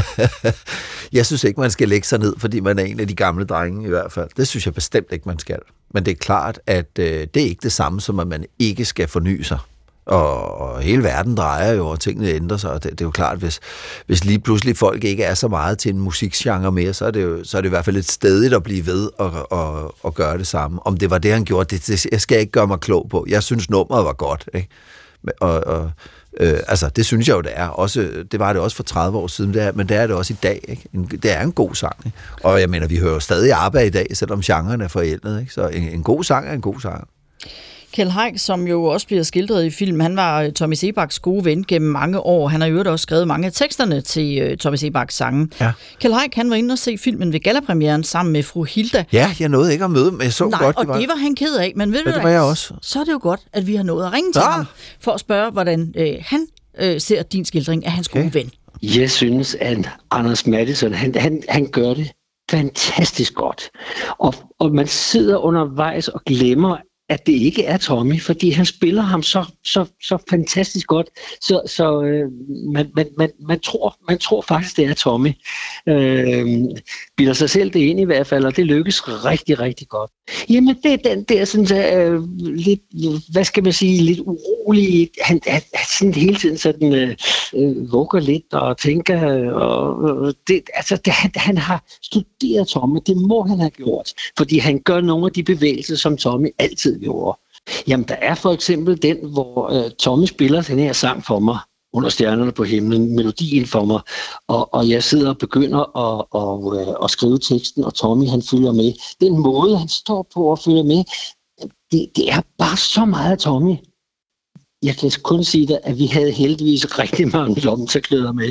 Jeg synes ikke, man skal lægge sig ned, fordi man er en af de gamle drenge i hvert fald. Det synes jeg bestemt ikke, man skal. Men det er klart, at øh, det er ikke det samme, som at man ikke skal forny sig. Og, og hele verden drejer jo, og tingene ændrer sig, og det, det er jo klart, hvis, hvis lige pludselig folk ikke er så meget til en musikgenre mere, så er det jo så er det i hvert fald et stedigt at blive ved og, og, og gøre det samme. Om det var det, han gjorde, det, det jeg skal ikke gøre mig klog på. Jeg synes, nummeret var godt, ikke? Og, og øh, altså, det synes jeg jo, det er. Også, det var det også for tredive år siden, det er, men det er det også i dag, ikke? En, det er en god sang, ikke? Og jeg mener, vi hører jo stadig ABBA i dag, selvom genren er forældet, ikke? Så en, en god sang er en god sang. Kjeld Haik, som jo også bliver skildret i film, han var Tommy Seebachs gode ven gennem mange år. Han har jo også skrevet mange af teksterne til uh, Tommy Seebachs sange. Ja. Kjeld Haik, han var inde og se filmen ved gallapremieren sammen med fru Hilda. Ja, jeg nåede ikke at møde, men jeg så Nej, godt, og det var. det var han ked af. Men ved ja, du det var jeg også. Så er det jo godt, at vi har nået at ringe til ja. ham, for at spørge, hvordan øh, han øh, ser din skildring af hans okay. gode ven. Jeg synes, at Anders Matthesen, han, han, han gør det fantastisk godt. Og, og man sidder undervejs og glemmer at det ikke er Tommy, fordi han spiller ham så, så, så fantastisk godt, så, så øh, man, man, man, man, tror, man tror faktisk, det er Tommy. Øh, bilder sig selv det ind i hvert fald, og det lykkes rigtig, rigtig godt. Jamen, det er den der sådan, øh, lidt, hvad skal man sige, lidt urolig, han er sådan hele tiden sådan, øh, øh, vugger lidt og tænker, og, og det, altså, det, han, han har studeret Tommy, det må han have gjort, fordi han gør nogle af de bevægelser, som Tommy altid gjorde. Jamen, der er for eksempel den, hvor øh, Tommy spiller den her sang for mig, Under stjernerne på himlen, melodien for mig, og, og jeg sidder og begynder at, og, øh, at skrive teksten, og Tommy han følger med. Den måde, han står på og følger med, det, det er bare så meget Tommy. Jeg kan kun sige dig, at vi havde heldigvis rigtig mange lommetørklæder med.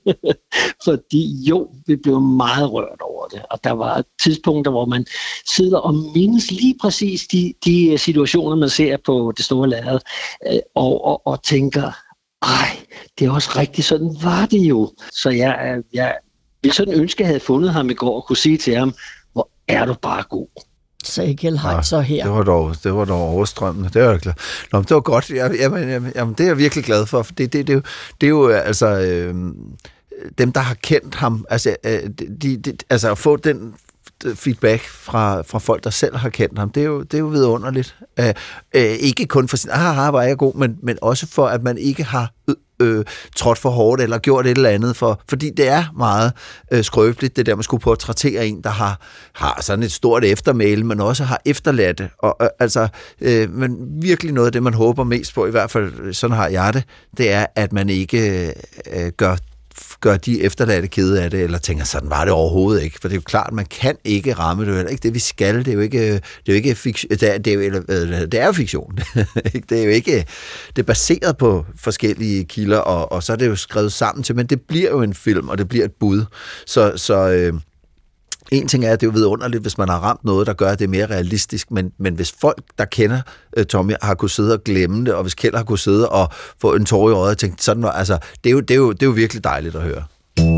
Fordi jo, vi blev meget rørt over det. Og der var tidspunkter, hvor man sidder og mindes lige præcis de, de situationer, man ser på det store lærred, og, og, og tænker, ej, det er også rigtigt, sådan var det jo. Så jeg, jeg ville sådan ønske, at jeg havde fundet ham i går og kunne sige til ham, hvor er du bare god. Så Kjeld Hein så her. Det var dog, det var dog overstrømmende. Det var jeg glad. Nå, men det var godt. Jeg, jamen, jamen, jamen, det er jeg virkelig glad for. For det, det, det, det er jo altså øh, dem, der har kendt ham. Altså, øh, de, de, altså at få den feedback fra, fra folk, der selv har kendt ham, det er jo, det er jo vidunderligt. Øh, øh, ikke kun for sin, aha, var jeg god, men, men også for, at man ikke har øh, øh, trådt for hårdt, eller gjort et eller andet, for, fordi det er meget øh, skrøbeligt, det der, man skulle portrættere en, der har, har sådan et stort eftermæle, men også har efterladt det. Og, øh, altså, øh, men virkelig noget af det, man håber mest på, i hvert fald, sådan har jeg det, det er, at man ikke øh, gør gør de efterladte kede af det, eller tænker, sådan var det overhovedet ikke. For det er jo klart, man kan ikke ramme det, eller ikke det, vi skal. Det er jo ikke, det er jo ikke fiktion. Det er, det er jo, det er jo fiktion. Det er jo ikke, det er baseret på forskellige kilder, og, og så er det jo skrevet sammen til, men det bliver jo en film, og det bliver et bud. Så, så øh, en ting er, at det er jo vidunderligt, hvis man har ramt noget, der gør, at det er mere realistisk, men, men hvis folk, der kender uh, Tommy, har kunnet sidde og glemme det, og hvis Kjeld har kunnet sidde og få en tår i øjet og tænke, sådan var, altså, det er, jo, det, er jo, det er jo virkelig dejligt at høre.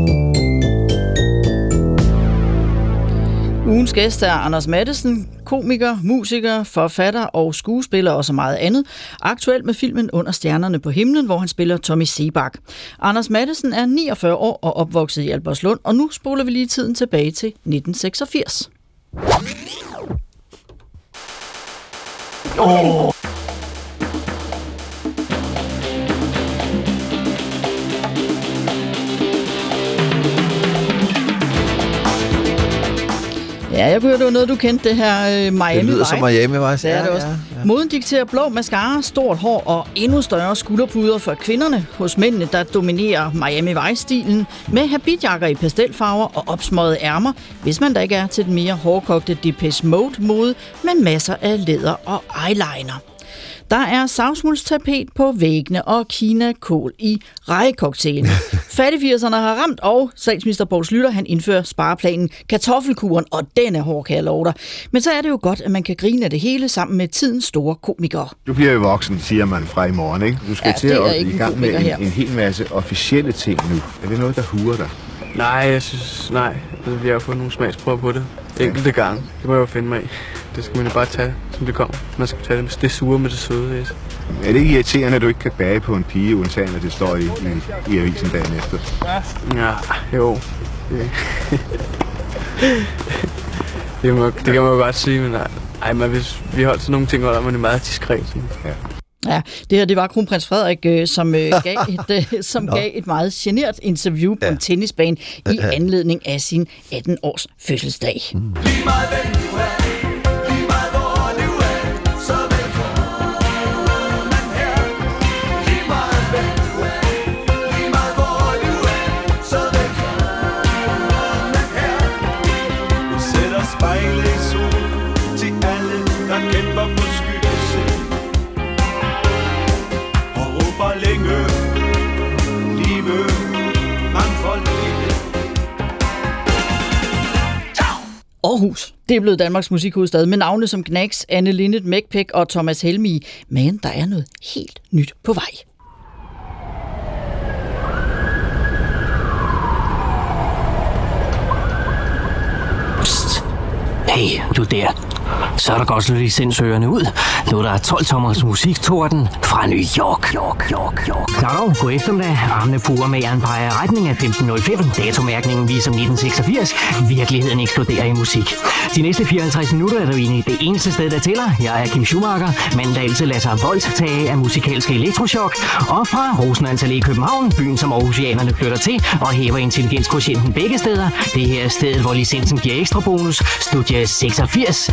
Ugens gæst er Anders Matthesen, komiker, musiker, forfatter og skuespiller og så meget andet. Aktuelt med filmen Under stjernerne på himlen, hvor han spiller Tommy Seebach. Anders Matthesen er niogfyrre år og opvokset i Albertslund, og nu spoler vi lige tiden tilbage til nitten seksogfirs. Oh. Ja, jeg kunne høre, det var noget, du kendte, det her uh, Miami Vice. Det lyder som Miami Vice. Det er det også. Ja, ja. Moden dikterer blå mascara, stort hår og endnu større skulderpuder for kvinderne. Hos mændene, der dominerer Miami Vice-stilen med habitjakker i pastelfarver og opsmøgede ærmer, hvis man da ikke er til den mere hårdkogte Depeche Mode-mode med masser af læder og eyeliner. Der er savsmuldstapet på væggene og kinakål i rejekoktailene. Fattigfirserne har ramt, og statsminister Poul Schlüter, han indfører spareplanen kartoffelkuren, og den er hård, kan jeg love dig. Men så er det jo godt, at man kan grine af det hele sammen med tidens store komikere. Du bliver jo voksen, siger man fra i morgen, ikke? Du skal ja, til at i gang med en, en hel masse officielle ting nu. Er det noget, der huer dig? Nej, jeg synes, nej. Altså, vi har jo fået nogle smagsprøver på det. Enkelte gange. Det må jeg jo finde mig i. Det skal man jo bare tage, som det kommer. Man skal tage det, med det sure med det søde. Yes. Er det ikke irriterende, at du ikke kan bage på en pige, undtagen at det står i, i, i avisen dagen efter? Ja, jo. Det, det, må, det kan man jo godt sige, men nej. Ej, men hvis vi holdt sådan nogle ting, hvor man er meget diskret. Ja. Ja, det her det var kronprins Frederik, øh, som, øh, gav, et, øh, som gav et meget genert interview på ja. en tennisbane i anledning af sin atten-års fødselsdag. Mm. Aarhus, det er blevet Danmarks musikhovedstad med navne som Gnags, Anne Linnet, Mecpec og Thomas Helmig. Men der er noget helt nyt på vej. Psst. Hey, du der. Så er der godt slå licensørerne ud. Nu er der tolv-tommers musiktorden fra New York. York, York, York. Dag, god eftermiddag. Armene Puremageren peger retning af femten nul fem. Datomærkningen viser nitten seksogfirs. Virkeligheden eksploderer i musik. De næste fireoghalvtreds minutter er du inde i det eneste sted, der tæller. Jeg er Kim Schumacher, manden der altid lader sig voldtage af musikalske elektrochok. Og fra Rosenlands Allé i København, byen som aarhusianerne flytter til og hæver intelligenskvotienten begge steder. Det her er stedet, hvor licensen giver ekstra bonus. Studie seksogfirs.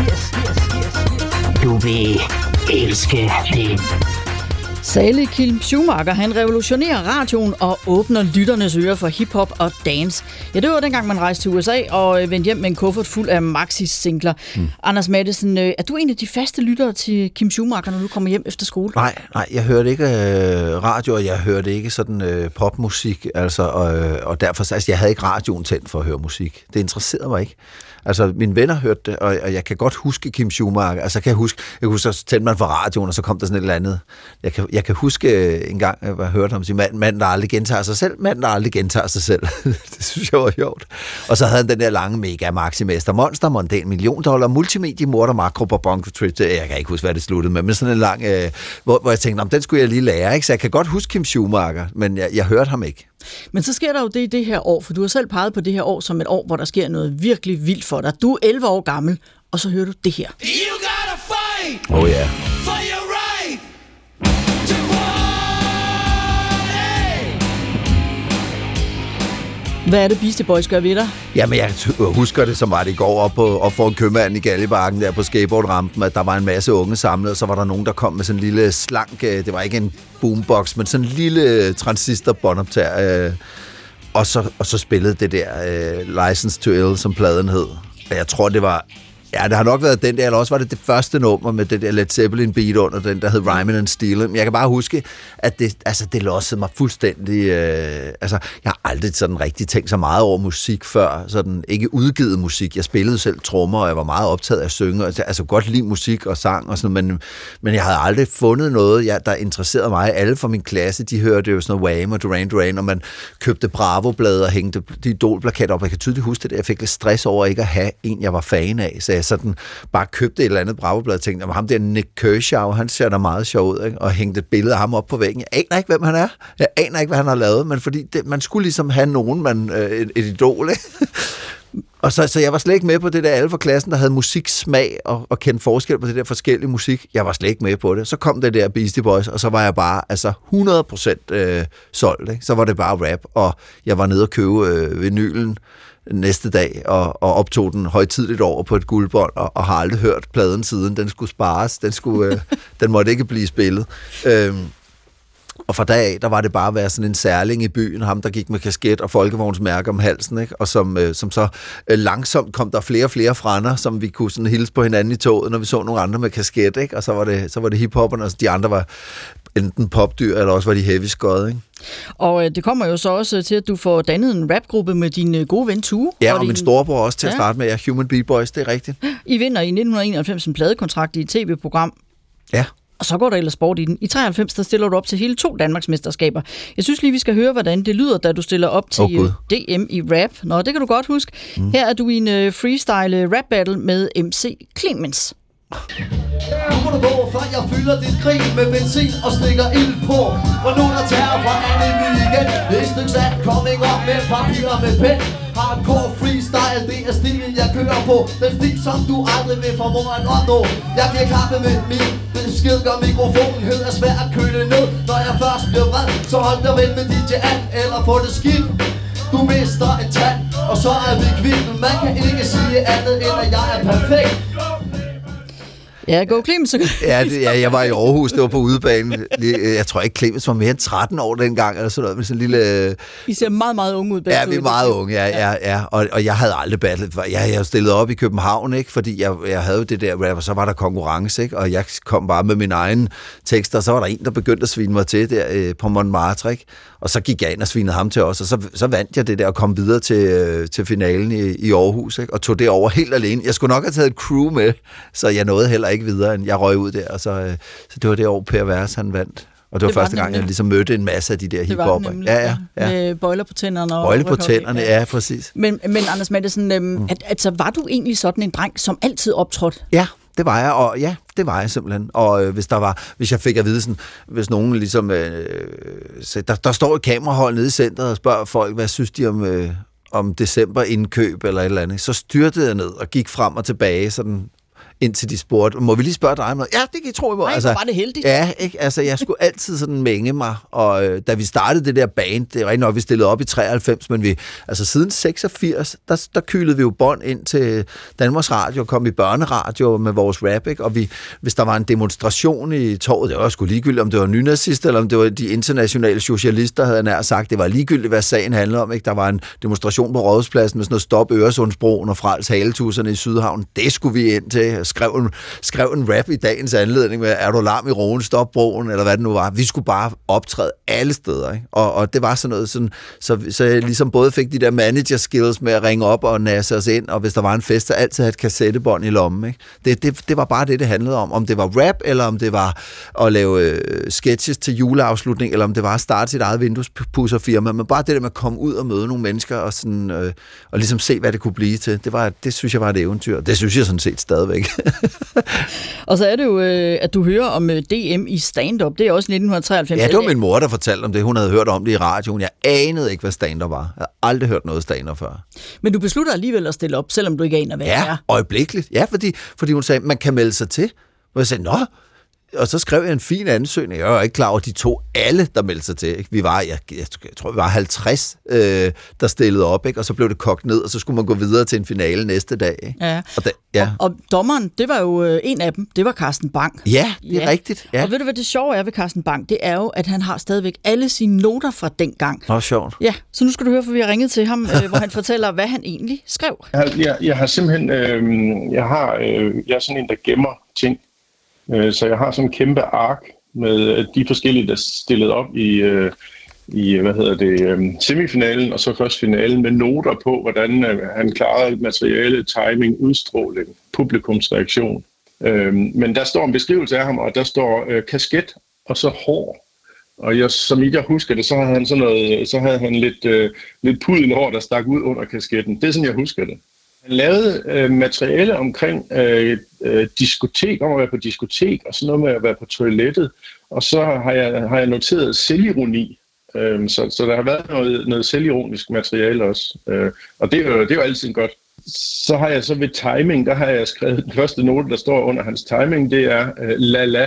Du vil elske det. Salig Kim Schumacher, han revolutionerer radioen og åbner lytternes ører for hiphop og dance. Ja, det var dengang, man rejste til U S A og vendte hjem med en kuffert fuld af maxi-singler. Mm. Anders Matthesen, er du en af de faste lyttere til Kim Schumacher, når du kommer hjem efter skole? Nej, nej, jeg hørte ikke øh, radio, og jeg hørte ikke sådan øh, popmusik, altså, og, og derfor, altså, jeg havde ikke radioen tændt for at høre musik. Det interesserede mig ikke. Altså, mine venner hørte det, og, og jeg kan godt huske Kim Schumacher. Altså, jeg kan huske, jeg kan huske, så tændte man for radioen, og så kom der sådan et eller andet. Jeg kan, jeg kan huske en gang, jeg hørte ham sige, mand, mand, der aldrig gentager sig selv, mand, der aldrig gentager sig selv. Det synes jeg var sjovt. Og så havde han den der lange mega maximester monster, mondan million dollar, multimedie, morder, makro, bongo trip. Jeg kan ikke huske, hvad det sluttede med, men sådan en lang, øh, hvor, hvor jeg tænkte, den skulle jeg lige lære, ikke? Så jeg kan godt huske Kim Schumacher, men jeg, jeg hørte ham ikke. Men så sker der jo det i det her år, for du har selv peget på det her år som et år, hvor der sker noget virkelig vildt for dig. Du er elleve år gammel, og så hører du det her. Åh oh, ja. Hvad er det, Beastie Boys gør ved dig? Jamen, jeg husker det, som var det i går op, på, op for en købmand i Galjebakken, der på skateboardrampen, at der var en masse unge samlet, og så var der nogen, der kom med sådan en lille slank, det var ikke en boombox, men sådan en lille transistorbåndoptager, øh, og, så, og så spillede det der øh, License to Ill, som pladen hed. Og jeg tror, det var... Ja, det har nok været den der, eller også var det det første nummer med det der Led Zeppelin beat under den, der hed Rhymin' and Stealin'. Men jeg kan bare huske, at det, altså, det lossede mig fuldstændig... Øh, altså, jeg har aldrig sådan rigtig tænkt så meget over musik før. Sådan ikke udgivet musik. Jeg spillede selv trommer, og jeg var meget optaget af at synge. Altså, godt lide musik og sang og sådan, men, men jeg havde aldrig fundet noget, jeg, der interesserede mig. Alle fra min klasse, de hørte jo sådan noget Wham og Duran Duran, og man købte Bravo-blade og hængte de Idol-plakater op. Jeg kan tydeligt huske det, jeg fik lidt stress over ikke at have en, jeg var fan af, så jeg sådan bare købte et eller andet Bravo-blad og tænkte, ham der Nick Kershaw, han ser da meget sjov ud, ikke? Og hængte et billede af ham op på væggen. Jeg aner ikke, hvem han er. Jeg aner ikke, hvad han har lavet, men fordi det, man skulle ligesom have nogen, man, øh, et, et idol, ikke? Og så, så jeg var slet ikke med på det der, alle fra klassen, der havde musiksmag og, og kendte forskel på det der forskellige musik. Jeg var slet ikke med på det. Så kom det der Beastie Boys, og så var jeg bare altså hundrede procent øh, solgt, ikke? Så var det bare rap, og jeg var nede og købe øh, vinylen næste dag, og, og optog den højtidligt over på et guldbånd, og, og har aldrig hørt pladen siden. Den skulle spares, den, skulle, øh, den måtte ikke blive spillet. Øhm, og fra dag af, der var det bare at være sådan en særling i byen, ham der gik med kasket og folkevognsmærke om halsen, ikke? Og som, øh, som så øh, langsomt kom der flere og flere frænder, som vi kunne sådan hilse på hinanden i toget, når vi så nogle andre med kasket, ikke? Og så var det, så var det hiphopperne, og de andre var enten popdyr, eller også var de heavy skod, ikke? Og øh, det kommer jo så også til, at du får dannet en rapgruppe med din øh, gode ven Tue. Ja, og, og min storebror også til ja. at starte med, ja, Human Beat Boys, det er rigtigt. I vinder i nitten enoghalvfems en pladekontrakt i et tv-program. Ja. Og så går der ellers sport i den. I treoghalvfems, der stiller du op til hele to Danmarksmesterskaber. Jeg synes lige, vi skal høre, hvordan det lyder, da du stiller op til oh, D M i rap. Nå, det kan du godt huske. Mm. Her er du i en uh, freestyle rap battle med M C Clemens. Nu må du gå, før jeg fylder dit krig med benzin og stikker ild på. For nu der tager fra Anne igen. Et stykke sand, coming up med papir og med pen. Hardcore freestyle, det er stilen jeg kører på. Den stil som du aldrig vil formå at opnå. Jeg bliver kappe med min besked, gør mikrofonen hed er svær at køle ned. Når jeg først bliver vred, så hold dig vel med D J an eller få det skidt. Du mister en tand, og så er vi kvitt. Man kan ikke sige andet end at jeg er perfekt. Ja, go Clemens. ja, det, ja, jeg var i Aarhus, det var på udebanen. Jeg tror ikke, Clemens var mere end tretten år dengang, eller sådan noget, med sådan en lille... I ser meget, meget unge ud. Ja, vi er meget unge, ja, ja, ja. Og, og jeg havde aldrig battlet. Jeg havde stillet op i København, ikke? Fordi jeg, jeg havde det der rap, og så var der konkurrence, ikke? Og jeg kom bare med min egen tekster, og så var der en, der begyndte at svine mig til der øh, på Montmartre, ikke? Og så gik jeg ind og svinede ham til os, og så, så vandt jeg det der og kom videre til, øh, til finalen i, i Aarhus, ikke? Og tog det over helt alene. Jeg skulle nok have taget et crew med, så jeg nåede heller ikke videre, end jeg røg ud der, og så, øh, så det var det år, Per Vers, han vandt Og det var det var første gang, nemlig. jeg ligesom mødte en masse af de der hiphopper. Ja, ja, ja. Med bøjler på tænderne. Og bøjler på tænderne, ja. ja, præcis. Men, men Anders Matthesen, øhm, mm. at, altså, var du egentlig sådan en dreng, som altid optrådte? Ja, det var jeg, og ja, det var jeg simpelthen. Og øh, hvis der var, hvis jeg fik at vide sådan, hvis nogen ligesom, øh, der, der står et kamerahold nede i centret og spørger folk, hvad synes de om, øh, om december indkøb eller et eller andet, så styrtede jeg ned og gik frem og tilbage sådan, indtil de spurgte, må vi lige spørge dig om noget? Ja, det kan I tro, I må. Nej, altså, var det heldigt. Ja, ikke? Altså, jeg skulle altid sådan mænge mig, og øh, da vi startede det der band, det er rigtig nok, vi stillede op i treoghalvfems, men vi, altså siden seksogfirs, der, der kylede vi jo bånd ind til Danmarks Radio, kom i børneradio med vores rap, ikke? Og vi, hvis der var en demonstration i torvet, det var sgu ligegyldigt, om det var nynazister, eller om det var de internationale socialister, havde jeg nær sagt, det var ligegyldigt, hvad sagen handlede om, ikke? Der var en demonstration på Rådhuspladsen med sådan noget stop Øresundsbroen og frels haletusserne i Sydhavn, det skulle vi ind til. Skrev en, skrev en rap i dagens anledning med, er du larm i roen, stop broen, eller hvad det nu var. Vi skulle bare optræde alle steder, ikke? Og, og det var sådan noget, sådan, så, så jeg ligesom både fik de der manager skills med at ringe op og nasse os ind, og hvis der var en fest, så altid have et kassettebånd i lommen, ikke? Det, det, det var bare det, det handlede om. Om det var rap, eller om det var at lave øh, sketches til juleafslutning, eller om det var at starte sit eget vinduespudserfirma, men bare det der med at komme ud og møde nogle mennesker, og, sådan, øh, og ligesom se, hvad det kunne blive til, det, var, det synes jeg var et eventyr. Det synes jeg sådan set stadigvæk. Og så er det jo, at du hører om D M i stand-up. Det er også nitten treoghalvfems. Ja, det var min mor, der fortalte om det. Hun havde hørt om det i radioen. Jeg anede ikke, hvad stand-up var. Jeg havde aldrig hørt noget stand-up før. Men du beslutter alligevel at stille op, selvom du ikke aner, hvad ja, det er. Ja, øjeblikkeligt. Ja, fordi, fordi hun sagde, man kan melde sig til. Og jeg sagde, nå. Og så skrev jeg en fin ansøgning. Jeg var ikke klar over, at de tog alle, der meldte sig til. Ikke? Vi var, jeg, jeg, jeg tror, vi var halvtreds, øh, der stillede op, ikke? Og så blev det kogt ned, og så skulle man gå videre til en finale næste dag. Ikke? Ja. Og, det, ja. Og, og dommeren, det var jo øh, en af dem, det var Carsten Bang. Ja, det er ja. rigtigt. Ja. Og ved du, hvad det sjove er ved Carsten Bang? Det er jo, at han har stadigvæk alle sine noter fra dengang. Nå, sjovt. Ja, så nu skal du høre, for vi har ringet til ham, øh, hvor han fortæller, hvad han egentlig skrev. Jeg, jeg, jeg har simpelthen, øh, jeg har, øh, jeg er sådan en, der gemmer ting. Så jeg har sådan en kæmpe ark med de forskellige, der stillede op i, i hvad hedder det, semifinalen og så først finalen med noter på, hvordan han klarede materiale, timing, udstråling, publikumsreaktion. Men der står en beskrivelse af ham, og der står kasket og så hår. Og jeg, som jeg husker det, så havde han, sådan noget, så havde han lidt, lidt pudelhår, der stak ud under kasketten. Det er sådan, jeg husker det. Han lavede øh, materiale omkring øh, øh, diskotek, om at være på diskotek, og sådan noget med at være på toilettet. Og så har jeg, har jeg noteret selvironi. Øh, så, så der har været noget, noget selvironisk materiale også. Øh, og det er, jo, det er jo altid godt. Så har jeg så ved timing, der har jeg skrevet den første note, der står under hans timing, det er øh, la la.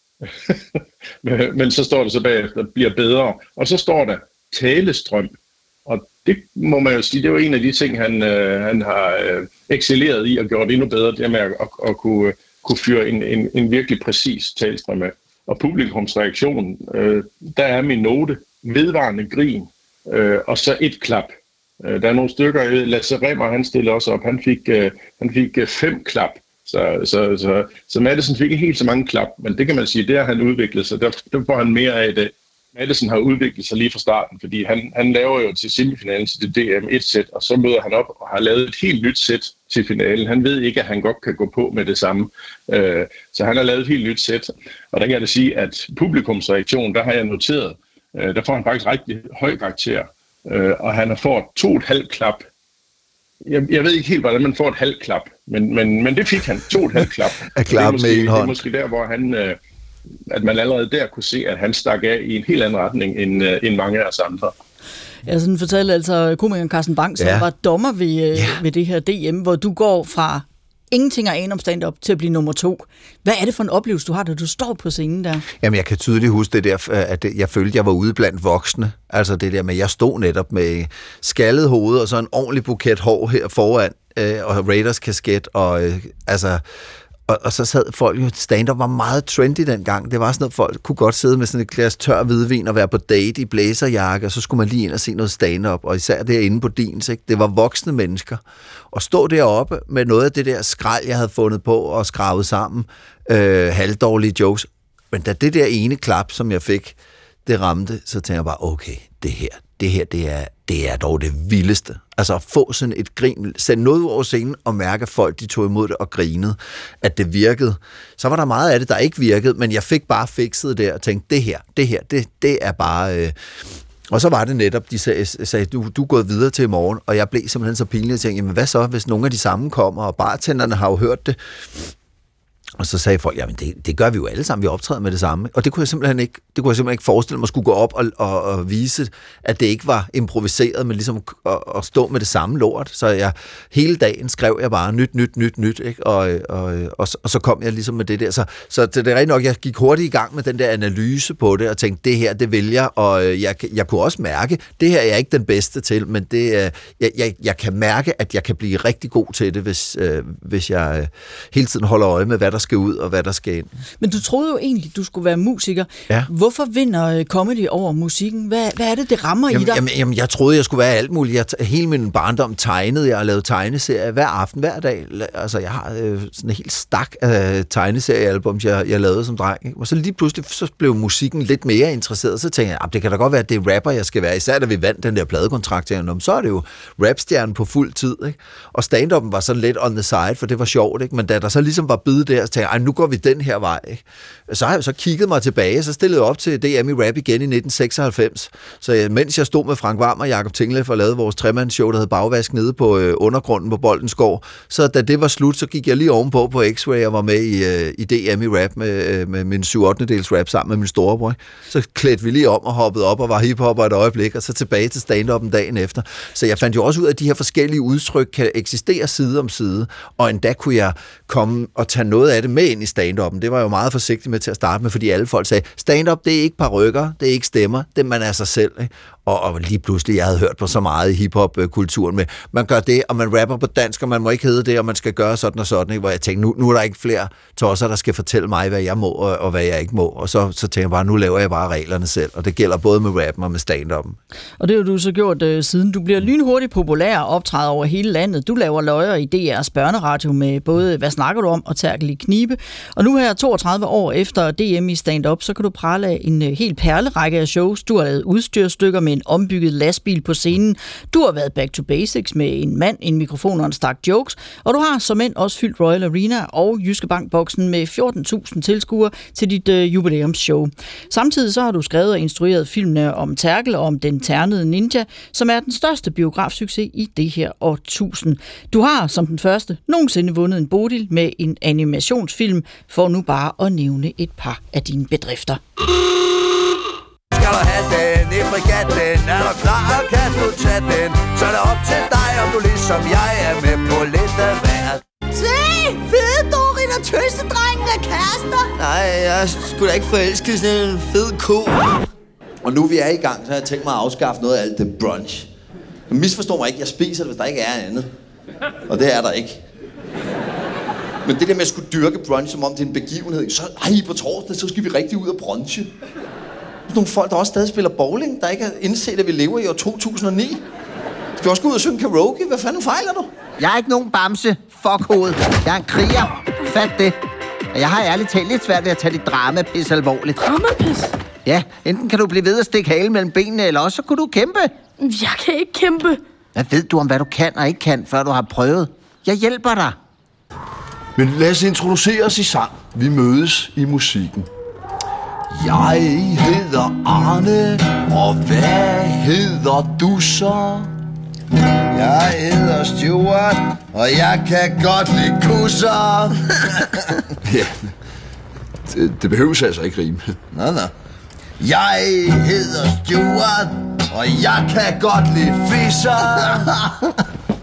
Men så står det så bagefter, bliver bedre. Og så står der talestrøm. Og det må man jo sige, det er jo en af de ting, han, øh, han har øh, excelleret i og gjort endnu bedre, det med at, at, at kunne, kunne fyre en, en, en virkelig præcis talstrøm af. Og publikumsreaktion, øh, der er min note, vedvarende grin, øh, og så et klap. Øh, der er nogle stykker, Lasse Remmer, han stillede også op, han fik, øh, han fik øh, fem klap. Så, så, så, så Matthesen fik ikke helt så mange klap, men det kan man sige, det har han udviklet sig, der, der får han mere af i dag. Matthesen har udviklet sig lige fra starten, fordi han, han laver jo til semifinalen til det D M et sæt, og så møder han op og har lavet et helt nyt sæt til finalen. Han ved ikke, at han godt kan gå på med det samme. Øh, så han har lavet et helt nyt sæt. Og der kan jeg da sige, at publikumsreaktion, der har jeg noteret, øh, der får han faktisk rigtig høj karakter. Øh, og han har fået to et halvt klap. Jeg, jeg ved ikke helt, hvordan man får et halvt klap, men, men, men det fik han. To et halvt klap. Af klap med en hånd. Det er måske der, hvor han... Øh, at man allerede der kunne se, at han stak af i en helt anden retning end, uh, end mange af os andre. Ja, sådan fortalte altså komikeren Carsten Bang, som ja. var dommer ved, ja. ved det her D M, hvor du går fra ingenting at ane om stand-up til at blive nummer to. Hvad er det for en oplevelse, du har, da du står på scenen der? Jamen, jeg kan tydeligt huske det der, at jeg følte, at jeg var ude blandt voksne. Altså det der med, at jeg stod netop med skaldet hoved og så en ordentlig buket hår her foran, øh, og Raiders kasket, og øh, altså... Og, og så sad folk jo, stand-up var meget trendy dengang. Det var sådan noget, folk kunne godt sidde med sådan et glas tør hvidvin og være på date i blæserjakke, og så skulle man lige ind og se noget stand-up, og især derinde på Dins, ikke? Det var voksne mennesker. Og stå deroppe med noget af det der skrald, jeg havde fundet på og skravet sammen, øh, halvdårlige jokes. Men da det der ene klap, som jeg fik, det ramte, så tænkte jeg bare, okay, det her, det her, det er, det er dog det vildeste. Altså at få sådan et grin, sende noget over scenen og mærke, at folk de tog imod det og grinede, at det virkede. Så var der meget af det, der ikke virkede, men jeg fik bare fikset det og tænkte, det her, det her, det, det er bare... Øh... Og så var det netop, de sagde, sagde du, du er gået videre til i morgen, og jeg blev simpelthen så pinlig og tænkte, jamen hvad så, hvis nogle af de samme kommer, og bartenderne har jo hørt det. Og så sagde folk, jamen det, det gør vi jo alle sammen, vi optræder med det samme. Og det kunne jeg simpelthen ikke, det kunne jeg simpelthen ikke forestille mig, at skulle gå op og, og, og vise, at det ikke var improviseret, men ligesom at, at stå med det samme lort. Så jeg, hele dagen skrev jeg bare nyt, nyt, nyt, nyt, ikke? Og, og, og, og så kom jeg ligesom med det der. Så, så det er rigtig nok, jeg gik hurtigt i gang med den der analyse på det, og tænkte, det her, det vil jeg, og jeg, jeg kunne også mærke, det her er jeg ikke den bedste til, men det, jeg, jeg, jeg kan mærke, at jeg kan blive rigtig god til det, hvis, hvis jeg hele tiden holder øje med, hvad der skal ud, og hvad der skal ind. Men du troede jo egentlig, du skulle være musiker. Ja. Hvorfor vinder comedy over musikken? Hvad, hvad er det, det rammer jamen, i dig? Jamen, jamen, jeg troede, jeg skulle være alt muligt. Jeg, hele min barndom tegnede. Jeg har lavet tegneserier hver aften, hver dag. Altså, jeg har øh, sådan en helt stak af tegneseriealbums, jeg, jeg lavede som dreng. Ikke? Og så lige pludselig så blev musikken lidt mere interesseret. Så tænkte jeg, det kan da godt være, at det er rapper, jeg skal være. Især da vi vandt den der pladekontrakt. Så er det jo rapstjernen på fuld tid. Ikke? Og stand-up'en var sådan lidt on the side, for det var sjovt. Ikke? Men da der så ligesom var bid der, så tænkte jeg, nu går vi den her vej. Ikke? Så har jeg så kigget mig tilbage, så stillede jeg op til D M i rap igen i nitten seksoghalvfems. Så jeg, mens jeg stod med Frank Hvam og Jakob Tingleff og lavede vores tremandsshow, der hed Bagvask nede på øh, undergrunden på Boldensgård, så da det var slut, så gik jeg lige ovenpå på X-Ray og var med i, øh, i D M i rap med, øh, med min syv ottende dels rap sammen med min storebror. Så klædte vi lige om og hoppede op og var hiphopper et øjeblik, og så tilbage til stand-up'en dagen efter. Så jeg fandt jo også ud af, at de her forskellige udtryk kan eksistere side om side, og endda kunne jeg komme og tage noget af det med ind i stand-up'en. Det var jeg jo meget forsigtig med til at starte med, fordi alle folk sagde, stand-up, det er ikke parykker, det er ikke stemmer, det man er sig selv. Ikke? Og, og lige pludselig, jeg havde hørt på så meget i hiphop-kulturen med, man gør det, og man rapper på dansk, og man må ikke hedde det, og man skal gøre sådan og sådan, ikke? Hvor jeg tænkte, nu, nu er der ikke flere tosser, der skal fortælle mig, hvad jeg må, og, og hvad jeg ikke må. Og så, så tænkte jeg bare, nu laver jeg bare reglerne selv, og det gælder både med rappen og med stand-up'en. Og det har du så gjort uh, siden. Du bliver lynhurtigt populær og optræder over hele landet. Du laver løjer i D R's børneradio med både Hvad snakker du om? Og Terkel i knibe. Og nu her toogtredive år efter D M i stand-up, så kan du prale af en uh, helt perlerække af shows. Du har lavet udstyrstykker med en ombygget lastbil på scenen. Du har været back to basics med en mand, en mikrofon og en stak jokes. Og du har som end også fyldt Royal Arena og Jyske Bank-boksen med fjorten tusind tilskuere til dit uh, jubilæumsshow. Samtidig så har du skrevet og instrueret filmene om Terkel og om Den ternede ninja, som er den største biografsucces i det her årtusind. Du har som den første nogensinde vundet en Bodil med en animationsfilm, for nu bare at nævne et par af dine bedrifter. Skal du have den i frigatten? Er du klar, kan du tage den? Så er det op til dig, om du ligesom jeg er med på lidt af hvert. Se! Fede Dorin og tøsedrengen er kærester! Nej, jeg skulle da ikke forelske sådan en fed ko. Og nu vi er i gang, så har jeg tænkt mig at afskaffe noget af alt det brunch. Misforstår mig ikke, jeg spiser det, hvis der ikke er andet. Og det er der ikke. Men det der med at skulle dyrke brunch, som om det er en begivenhed, så ej, på torsdag, så skal vi rigtig ud og brunche. Nogle folk, der også stadig spiller bowling, der ikke har indset, at vi lever i år to tusind og ni. Skal vi også gå ud og synge karaoke? Hvad fanden fejler du? Jeg er ikke nogen bamse. Fuck hovedet. Jeg er en kriger. Fat det. Og jeg har ærligt talt lidt svært ved at tage dit drama-pis alvorligt. Drama-pis? Ja, enten kan du blive ved at stikke halen mellem benene, eller også så kunne du kæmpe. Jeg kan ikke kæmpe. Hvad ved du om, hvad du kan og ikke kan, før du har prøvet? Jeg hjælper dig. Men lad os introducere os i sang. Vi mødes i musikken. Jeg hedder Arne, og hvad hedder du så? Jeg hedder Stuart, og jeg kan godt lide kusser. Ja, det, det behøves altså ikke rime. Nå, nå. Jeg hedder Stuart, og jeg kan godt lide fisser.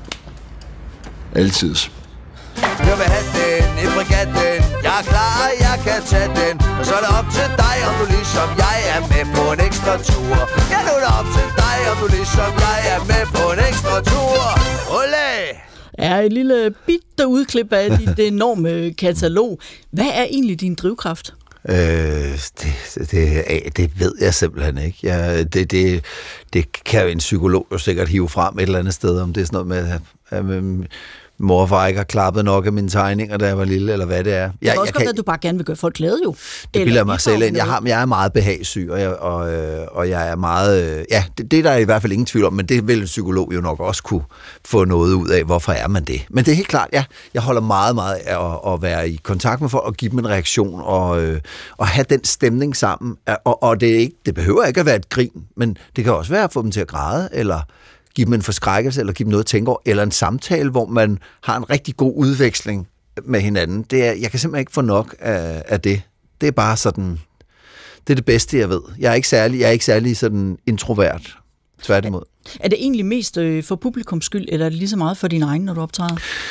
Altid. Jeg vil have den i frigatten. Jeg er klar, jeg kan tage den. Og så er det op til dig, om du ligesom jeg er med på en ekstra tur. Ja, nu er det op til dig, om du ligesom jeg er med på en ekstra tur. Olé! Er et lille bitte udklip af dit enorme katalog. Hvad er egentlig din drivkraft? Øh, det, det, det ved jeg simpelthen ikke. Jeg, det, det, det kan jo en psykolog jo sikkert hive frem et eller andet sted, om det er sådan noget med... med mor og far ikke har klappet nok af mine tegninger, da jeg var lille, eller hvad det er. Jeg, det er også jeg godt, kan, at du bare gerne vil gøre folk glade, jo. det bilder mig selv ind. Jeg, har, jeg er meget behagssyg, og jeg, og, øh, og jeg er meget... Øh, ja, det, det er der i hvert fald ingen tvivl om, men det vil en psykolog jo nok også kunne få noget ud af, hvorfor er man det. Men det er helt klart, ja, jeg holder meget, meget af at, at være i kontakt med folk, og give dem en reaktion, og, øh, og have den stemning sammen. Og, og det, er ikke, det behøver ikke at være et grin, men det kan også være at få dem til at græde, eller give dem en forskrækkelse, eller give dem noget at tænke over, eller en samtale, hvor man har en rigtig god udveksling med hinanden. Det er, jeg kan simpelthen ikke få nok af, af det. Det er bare sådan, det er det bedste, jeg ved. Jeg er ikke særlig, jeg er ikke særlig sådan introvert, tværtimod. Er det egentlig mest øh, for publikums skyld, eller er det lige så meget for din egen, når du optræder?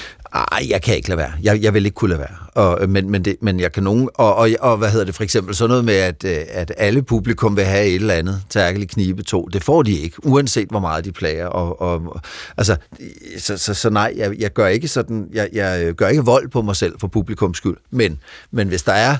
Ej, jeg kan ikke lade være. Jeg, jeg vil ikke kunne lade være. Og, men, men, det, men jeg kan nogen... Og, og, og hvad hedder det for eksempel? Sådan noget med, at, at alle publikum vil have et eller andet. Tærkel, knibe, to. Det får de ikke, uanset hvor meget de plager. Og, og, altså, så, så, så nej, jeg, jeg gør ikke sådan... Jeg, jeg gør ikke vold på mig selv for publikums skyld. Men, men hvis der er...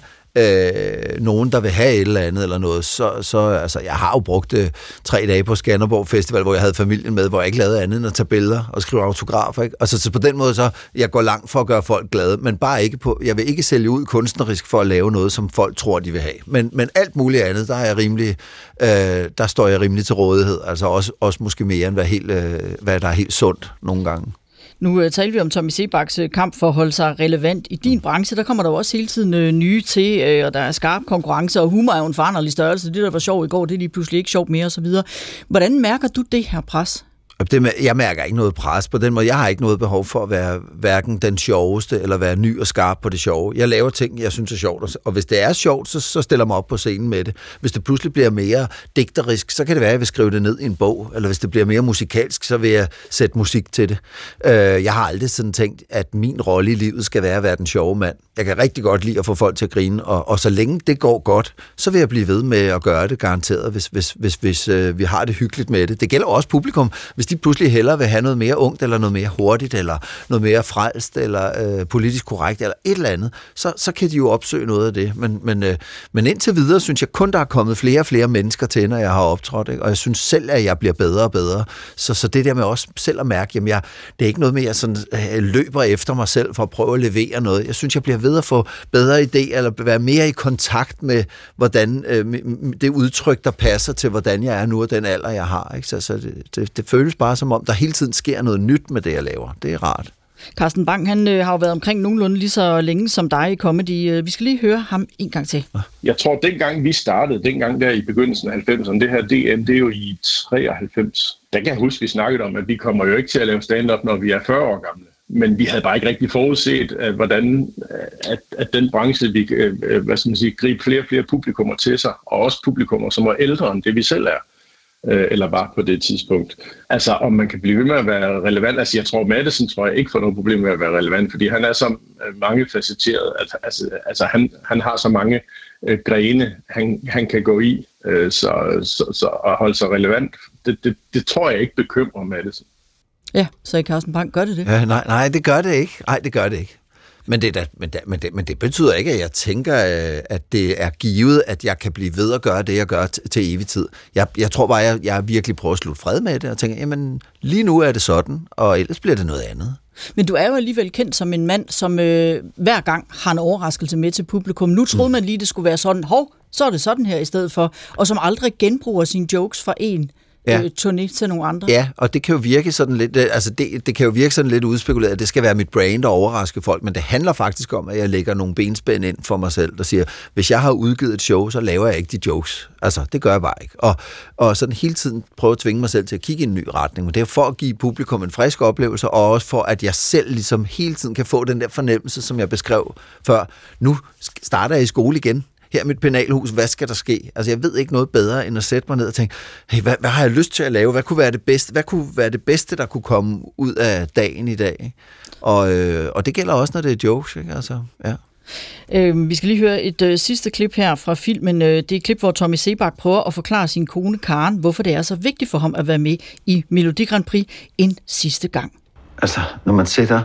Øh, nogen, der vil have et eller andet eller noget, så, så altså, jeg har jo brugt øh, tre dage på Skanderborg Festival, hvor jeg havde familien med, hvor jeg ikke lavede andet end at tage billeder og skrive autografer, ikke? Altså, så på den måde, så jeg går langt for at gøre folk glade, men bare ikke på, jeg vil ikke sælge ud kunstnerisk for at lave noget, som folk tror, de vil have. Men, men alt muligt andet, der er jeg rimelig, øh, der står jeg rimelig til rådighed, altså også, også måske mere, end hvad, helt, øh, hvad der er helt sundt nogle gange. Nu uh, taler vi om Tommy Sebaks uh, kamp for at holde sig relevant i din branche. Der kommer der jo også hele tiden uh, nye til, uh, og der er skarp konkurrence, og humor er jo en foranderlig størrelse. Det, der var sjovt i går, det er lige pludselig ikke sjovt mere, osv. Hvordan mærker du det her pres? Det, jeg mærker ikke noget pres på den måde. Jeg har ikke noget behov for at være hverken den sjoveste, eller være ny og skarp på det sjove. Jeg laver ting, jeg synes er sjovt, og hvis det er sjovt, så, så stiller jeg mig op på scenen med det. Hvis det pludselig bliver mere digterisk, så kan det være, at jeg vil skrive det ned i en bog, eller hvis det bliver mere musikalsk, så vil jeg sætte musik til det. Jeg har aldrig sådan tænkt, at min rolle i livet skal være at være den sjove mand. Jeg kan rigtig godt lide at få folk til at grine, og, og så længe det går godt, så vil jeg blive ved med at gøre det garanteret, hvis, hvis, hvis, hvis øh, vi har det hyggeligt med det. Det gælder også publikum. Hvis de pludselig hellere vil have noget mere ungt, eller noget mere hurtigt, eller noget mere frelst, eller øh, politisk korrekt, eller et eller andet, så, så kan de jo opsøge noget af det. Men, men, øh, men indtil videre synes jeg kun, der er kommet flere og flere mennesker til, når jeg har optrådt, ikke? Og jeg synes selv, at jeg bliver bedre og bedre. Så, så det der med også selv at mærke, jamen jeg, det er ikke noget med, at jeg sådan, øh, løber efter mig selv for at prøve at levere noget. Jeg synes, jeg bliver ved at få bedre idéer, eller være mere i kontakt med, hvordan øh, det udtryk, der passer til, hvordan jeg er nu, og den alder, jeg har. Ikke? Så, så det, det, det føles bare som om, der hele tiden sker noget nyt med det, jeg laver. Det er rart. Carsten Bang, han øh, har jo været omkring nogenlunde lige så længe som dig i comedy. Vi skal lige høre ham en gang til. Jeg tror, dengang vi startede, dengang der i begyndelsen af halvfemserne, det her D M, det er jo i treoghalvfems. Der kan jeg huske, vi snakkede om, at vi kommer jo ikke til at lave stand-up, når vi er fyrre år gamle. Men vi havde bare ikke rigtig forudset, at, hvordan, at, at den branche, vi hvad skal man sige, gribe flere og flere publikummer til sig, og også publikummer, som er ældre end det, vi selv er, eller var på det tidspunkt. Altså, om man kan blive ved med at være relevant. Altså, jeg tror, Madsen tror jeg ikke får noget problem med at være relevant, fordi han er så mangefacetteret. Altså, altså, altså han, han har så mange øh, grene, han, han kan gå i, øh, så, så, så at holde sig relevant. Det, det, det tror jeg ikke bekymrer Madsen. Ja, så Carsten Bang, gør det det? Ja, nej, nej, det gør det ikke. Nej, det gør det ikke. Men det, da, men, da, men, det, men det betyder ikke, at jeg tænker, at det er givet, at jeg kan blive ved at gøre det, jeg gør t- til evig tid. Jeg, jeg tror bare, at jeg, jeg virkelig prøver at slutte fred med det, og tænker, jamen lige nu er det sådan, og ellers bliver det noget andet. Men du er jo alligevel kendt som en mand, som øh, hver gang har en overraskelse med til publikum. Nu troede man lige, det skulle være sådan, hov, så er det sådan her i stedet for, og som aldrig genbruger sine jokes fra en ja. øh, turné til nogle andre. Ja, og det kan jo virke sådan lidt, altså det, det kan jo virke sådan lidt udspekuleret, at det skal være mit brand og overraske folk, men det handler faktisk om, at jeg lægger nogle benspænd ind for mig selv, der siger, hvis jeg har udgivet et show, så laver jeg ikke de jokes. Altså, det gør jeg bare ikke. Og, og sådan hele tiden prøve at tvinge mig selv til at kigge i en ny retning, men det er for at give publikum en frisk oplevelse, og også for, at jeg selv ligesom hele tiden kan få den der fornemmelse, som jeg beskrev før. Nu starter jeg i skole igen. Her er mit penalhus, hvad skal der ske? Altså, jeg ved ikke noget bedre, end at sætte mig ned og tænke, hey, hvad, hvad har jeg lyst til at lave? Hvad kunne være det bedste, hvad kunne være det bedste, der kunne komme ud af dagen i dag? Og, øh, og det gælder også, når det er jokes, ikke? Altså, ja. Øh, vi skal lige høre et øh, sidste klip her fra filmen. Øh, det er et klip, hvor Tommy Sebak prøver at forklare sin kone Karen, hvorfor det er så vigtigt for ham at være med i Melodi Grand Prix en sidste gang. Altså, når man sætter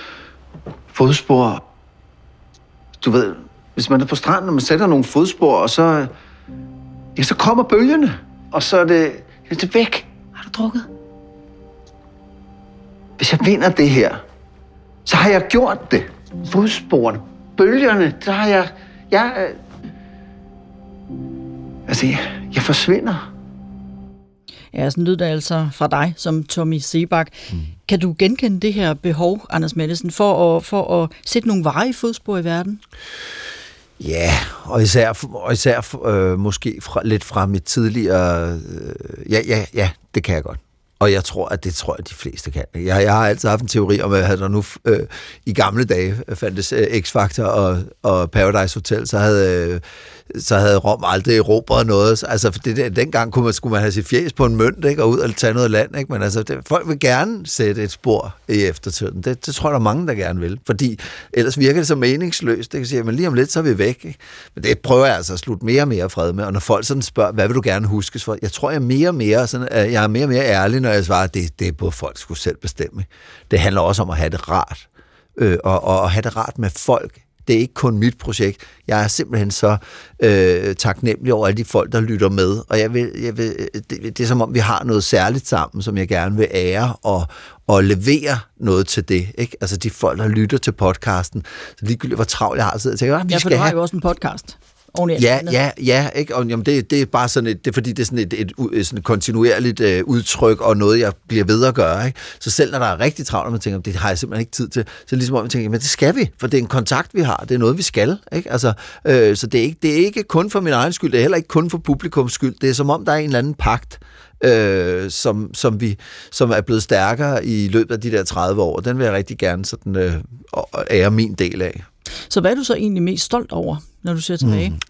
fodspor, du ved, hvis man er på stranden, og man sætter nogle fodspor, og så, ja, så kommer bølgerne, og så er det, ja, det er væk. Har du drukket? Hvis jeg vinder det her, så har jeg gjort det. Fodsporene, bølgerne, der har jeg... jeg øh, altså, jeg, jeg forsvinder. Ja, sådan lyder det altså fra dig som Tommy Sebak. Mm. Kan du genkende det her behov, Anders Matthesen, for at, for at sætte nogle varige fodspor i verden? Ja, og især, og især øh, måske fra, lidt fra mit tidligere... Øh, ja, ja, ja, det kan jeg godt. Og jeg tror, at det tror jeg, de fleste kan. Jeg, jeg har altid haft en teori om, at havde der nu øh, i gamle dage fandtes øh, X-Factor og, og Paradise Hotel, så havde, øh, så havde Rom aldrig erobret noget. Altså, for det, dengang kunne man, skulle man have sit fjæs på en mønt, ikke, og ud og tage noget land. Ikke? Men altså, det, folk vil gerne sætte et spor i eftertiden. Det, det tror jeg, der er mange, der gerne vil. Fordi ellers virker det så meningsløst. Det kan sige, men lige om lidt, så er vi væk. Ikke? Men det prøver jeg altså at slutte mere og mere fred med. Og når folk sådan spørger, hvad vil du gerne huskes for? Jeg tror, jeg er mere og mere, sådan, jeg er mere og mere ærlig, når jeg svarer, at det, det er både folk skulle selv bestemme. Det handler også om at have det rart. Øh, og, og at have det rart med folk. Det er ikke kun mit projekt. Jeg er simpelthen så øh, taknemmelig over alle de folk, der lytter med. Og jeg vil, jeg vil, det, det er som om, vi har noget særligt sammen, som jeg gerne vil ære og, og levere noget til det. Ikke? Altså de folk, der lytter til podcasten. Så ligegyldigt, hvor travlt jeg har siddet og tænkt, at vi ja, for skal du har have... jo også en podcast. Ja, ja, ja, ikke? Og, jamen, det, det er bare sådan et, det er fordi, det er sådan et, et, et, sådan et kontinuerligt øh, udtryk, og noget, jeg bliver ved at gøre, ikke? Så selv når der er rigtig travlt, og man tænker, det har jeg simpelthen ikke tid til, så ligesom om man tænker, men det skal vi, for det er en kontakt, vi har, det er noget, vi skal, ikke? Altså, øh, så det er ikke, det er ikke kun for min egen skyld, det er heller ikke kun for publikums skyld, det er som om, der er en eller anden pagt, øh, som, som, vi, som er blevet stærkere i løbet af de der tredive år, den vil jeg rigtig gerne sådan, øh, ære min del af. Så hvad er du så egentlig mest stolt over, når du ser tilbage? Mm.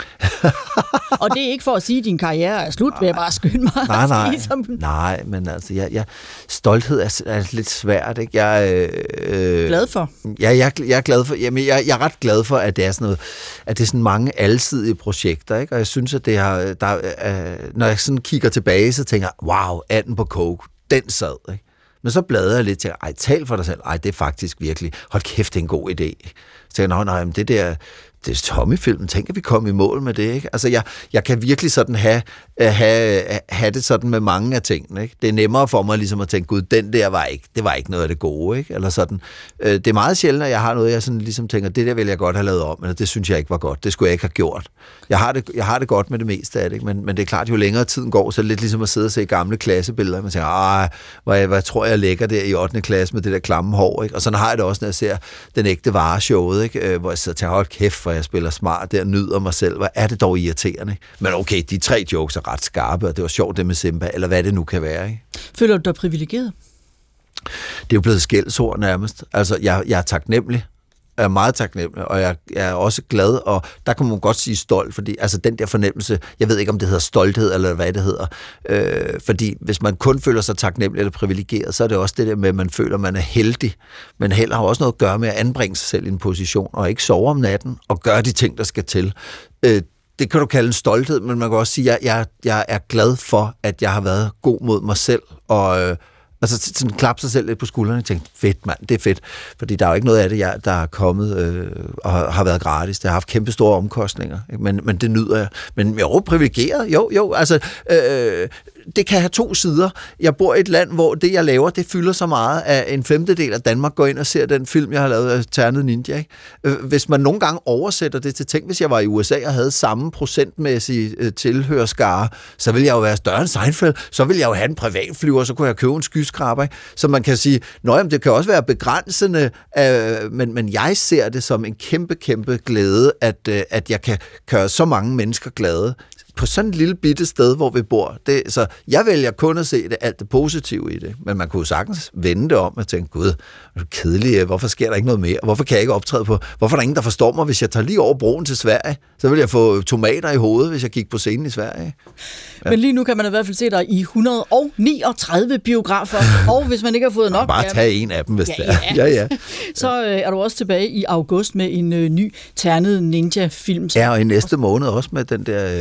Og det er ikke for at sige, at din karriere er slut, vil jeg bare skynde mig. Nej, nej, ligesom... nej, men altså, jeg, jeg, stolthed er, er lidt svært, ikke? Jeg øh, glad for? Ja, jeg, jeg er glad for, jamen, jeg, jeg er ret glad for, at det er sådan noget, at det er sådan mange alsidige projekter, ikke? Og jeg synes, at det har, der, øh, når jeg sådan kigger tilbage, så tænker jeg, wow, anden på coke, den sad, ikke? Men så bladrer jeg lidt til, ej, tal for dig selv, ej, det er faktisk virkelig, hold kæft, det er en god idé. Så tænker jeg, nej, men det der, det er Tommy-filmen, tænk, at vi kommer i mål med det, ikke? Altså, jeg, jeg kan virkelig sådan have, have, have det sådan med mange af tingene, ikke? Det er nemmere for mig ligesom at tænke, gud, den der var ikke, det var ikke noget af det gode, ikke? Eller sådan. Det er meget sjældent, at jeg har noget, jeg sådan ligesom tænker, det der vil jeg godt have lavet om, men det synes jeg ikke var godt, det skulle jeg ikke have gjort. Jeg har det, jeg har det godt med det meste af det, ikke? Men, men det er klart, jo længere tiden går, så er det lidt ligesom at sidde og se gamle klassebilleder, og man tænker, ej, hvad, hvad tror jeg ligger der i ottende klasse med det der klamme hår, ikke? Og sådan har jeg det også, når jeg ser Den Ægte Vare-showet, ikke? Hvor jeg sidder og tænker, hold kæft, hvor jeg spiller smart der, nyder mig selv, hvad er det dog irriterende, ikke? Men okay, de tre jokes er ret skarpe, og det var sjovt det med Simba, eller hvad det nu kan være, ikke? Føler du dig privilegeret? Det er jo blevet skældsord nærmest. Altså, jeg, jeg er taknemmelig. Jeg er meget taknemmelig, og jeg, jeg er også glad, og der kan man godt sige stolt, fordi altså den der fornemmelse, jeg ved ikke, om det hedder stolthed, eller hvad det hedder, øh, fordi hvis man kun føler sig taknemmelig eller privilegeret, så er det også det der med, at man føler, at man er heldig, men heller har også noget at gøre med at anbringe sig selv i en position, og ikke sove om natten, og gøre de ting, der skal til. Øh, det kan du kalde en stolthed, men man kan også sige, at jeg, jeg, jeg er glad for, at jeg har været god mod mig selv, og øh, altså sådan klappe sig selv lidt på skuldrene og tænke, fedt mand, det er fedt. Fordi der er jo ikke noget af det, jeg, der er kommet øh, og har været gratis. Det har haft kæmpe store omkostninger, men, men det nyder jeg. Men jeg er jo privilegeret, jo, jo, altså øh, det kan have to sider. Jeg bor i et land, hvor det, jeg laver, det fylder så meget, at en femtedel af Danmark går ind og ser den film, jeg har lavet af Ternet Ninja. Ikke? Hvis man nogle gange oversætter det til, tænk, hvis jeg var i U S A og havde samme procentmæssige tilhørskare, så ville jeg jo være større end Seinfeld, så ville jeg jo have en privatflyver, så kunne jeg købe en skyskraber. Ikke? Så man kan sige, nå jamen, det kan også være begrænsende, øh, men, men jeg ser det som en kæmpe, kæmpe glæde, at, øh, at jeg kan gøre så mange mennesker glade på sådan et lille bitte sted, hvor vi bor. Det, så jeg vælger kun at se det, alt det positive i det. Men man kunne sagtens vende det om og tænke, gud, det er kedeligt, hvorfor sker der ikke noget mere? Hvorfor kan jeg ikke optræde på? Hvorfor er der ingen, der forstår mig, hvis jeg tager lige over broen til Sverige? Så vil jeg få tomater i hovedet, hvis jeg gik på scenen i Sverige. Ja. Men lige nu kan man i hvert fald se dig i et hundrede og niogtredive biografer, og hvis man ikke har fået nok... Bare tage en af dem, hvis ja, det er. Ja, ja. Så øh, er du også tilbage i august med en øh, ny Ternet Ninja-film. Ja, og i næste måned også med den der, øh, det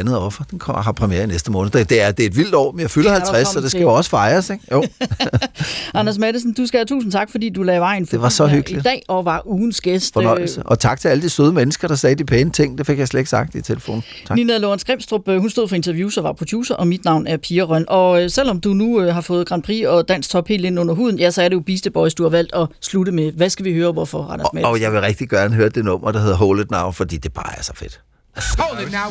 andet offer. Den kommer, har premiere i næste måned. Det, det, er, det er et vildt år, men jeg fylder halvtreds, så det skal til. jo også fejres, ikke? Jo. Anders Matthesen, du skal have tusind tak, fordi du lagde vejen for det var så hyggeligt. i dag og var ugens gæst. Fornøjelse. Og tak til alle de søde mennesker, der sagde de pæne ting. Det fik jeg slet ikke sagt i telefonen. Tak. Nina Lorentz Grimstrup, hun stod for interviews og var producer, og mit navn er Pia Røn. Og selvom du nu har fået Grand Prix og dansk top helt ind under huden, ja, så er det jo Beastie Boys, du har valgt at slutte med. Hvad skal vi høre, hvorfor, Anders Matthesen? Og, og jeg vil rigtig gerne høre det nummer, der hedder Hold It Now, fordi det bare er så fedt. Hold it now.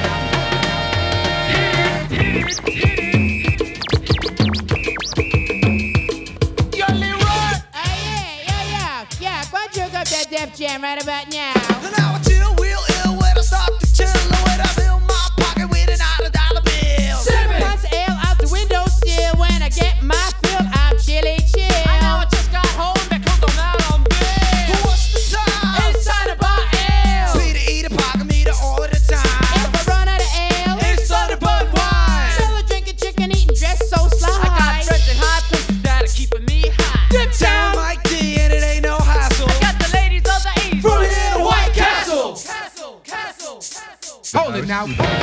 Yo, Leroy. Oh, yeah, yeah, yeah. Yeah, go and choke up that Def Jam right about now. And now I chill real ill when I start to chill. When I fill my pocket with an out of dollar bill. Seven months of ale out the window still. When I get my fill, I'm chilly chill. I know I just got home because I'm not on bill. What's the time? It's time to buy ale. Sweet to eat a pocket meter all the time. If I run out of ale, it's time to buy wine. Still drinking chicken, eating dress so sly. I got friends and high places that are keeping me high. Dip down Mike D and it ain't no hassle. I got the ladies of the East from here to White Castle. Castle, Castle, Castle. Hold it now.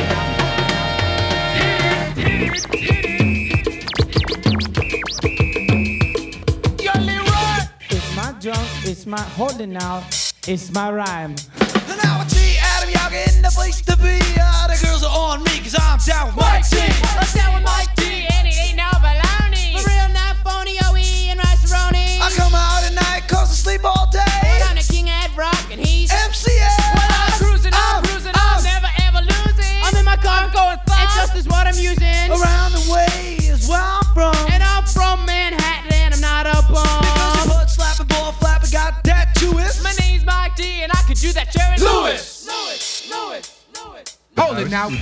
Yo, Leroy. It's my drum, it's my holding now, it's my rhyme. And now I see Adam Yaga in the place to be. Uh, the girls are on me cause I'm down with Mike D. I'm down with Mike D and it ain't no baloney. For real, not phony, O E and Rice-A-Roni. I come out at night cause I sleep all day. But I'm the king at rock and he's M C A. Well, I'm cruising, I'm, I'm cruising, I'm, I'm never ever losing. I'm in my car, I'm going fast. And just is what I'm using. Around the way is where I'm from. And I'm from Manhattan and I'm not a bum. Because you put slapping, ball flapping, got that Jewish. My name's Mike D and I could do that Jerry Lewis. Lewis, Lewis, Lewis. Hold it now.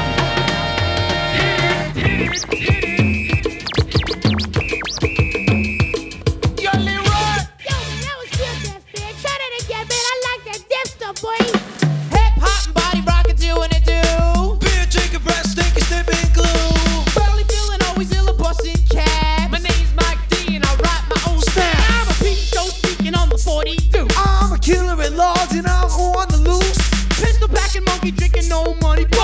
Yo, Leroy. Yo, man, that was good, Def Man. Try that again, man. I like that Def stuff, boy. Hip hop and body rockin' doing it do. Beer drinking, breath stinking, snipping glue. Barely feeling always ill, a bustin' cab. My name's Mike D and I write my own stats. I'm a peep show speaking on the forty-two. I'm a killer at large and I'm on the loose. Pistol packing, monkey drinking, no money.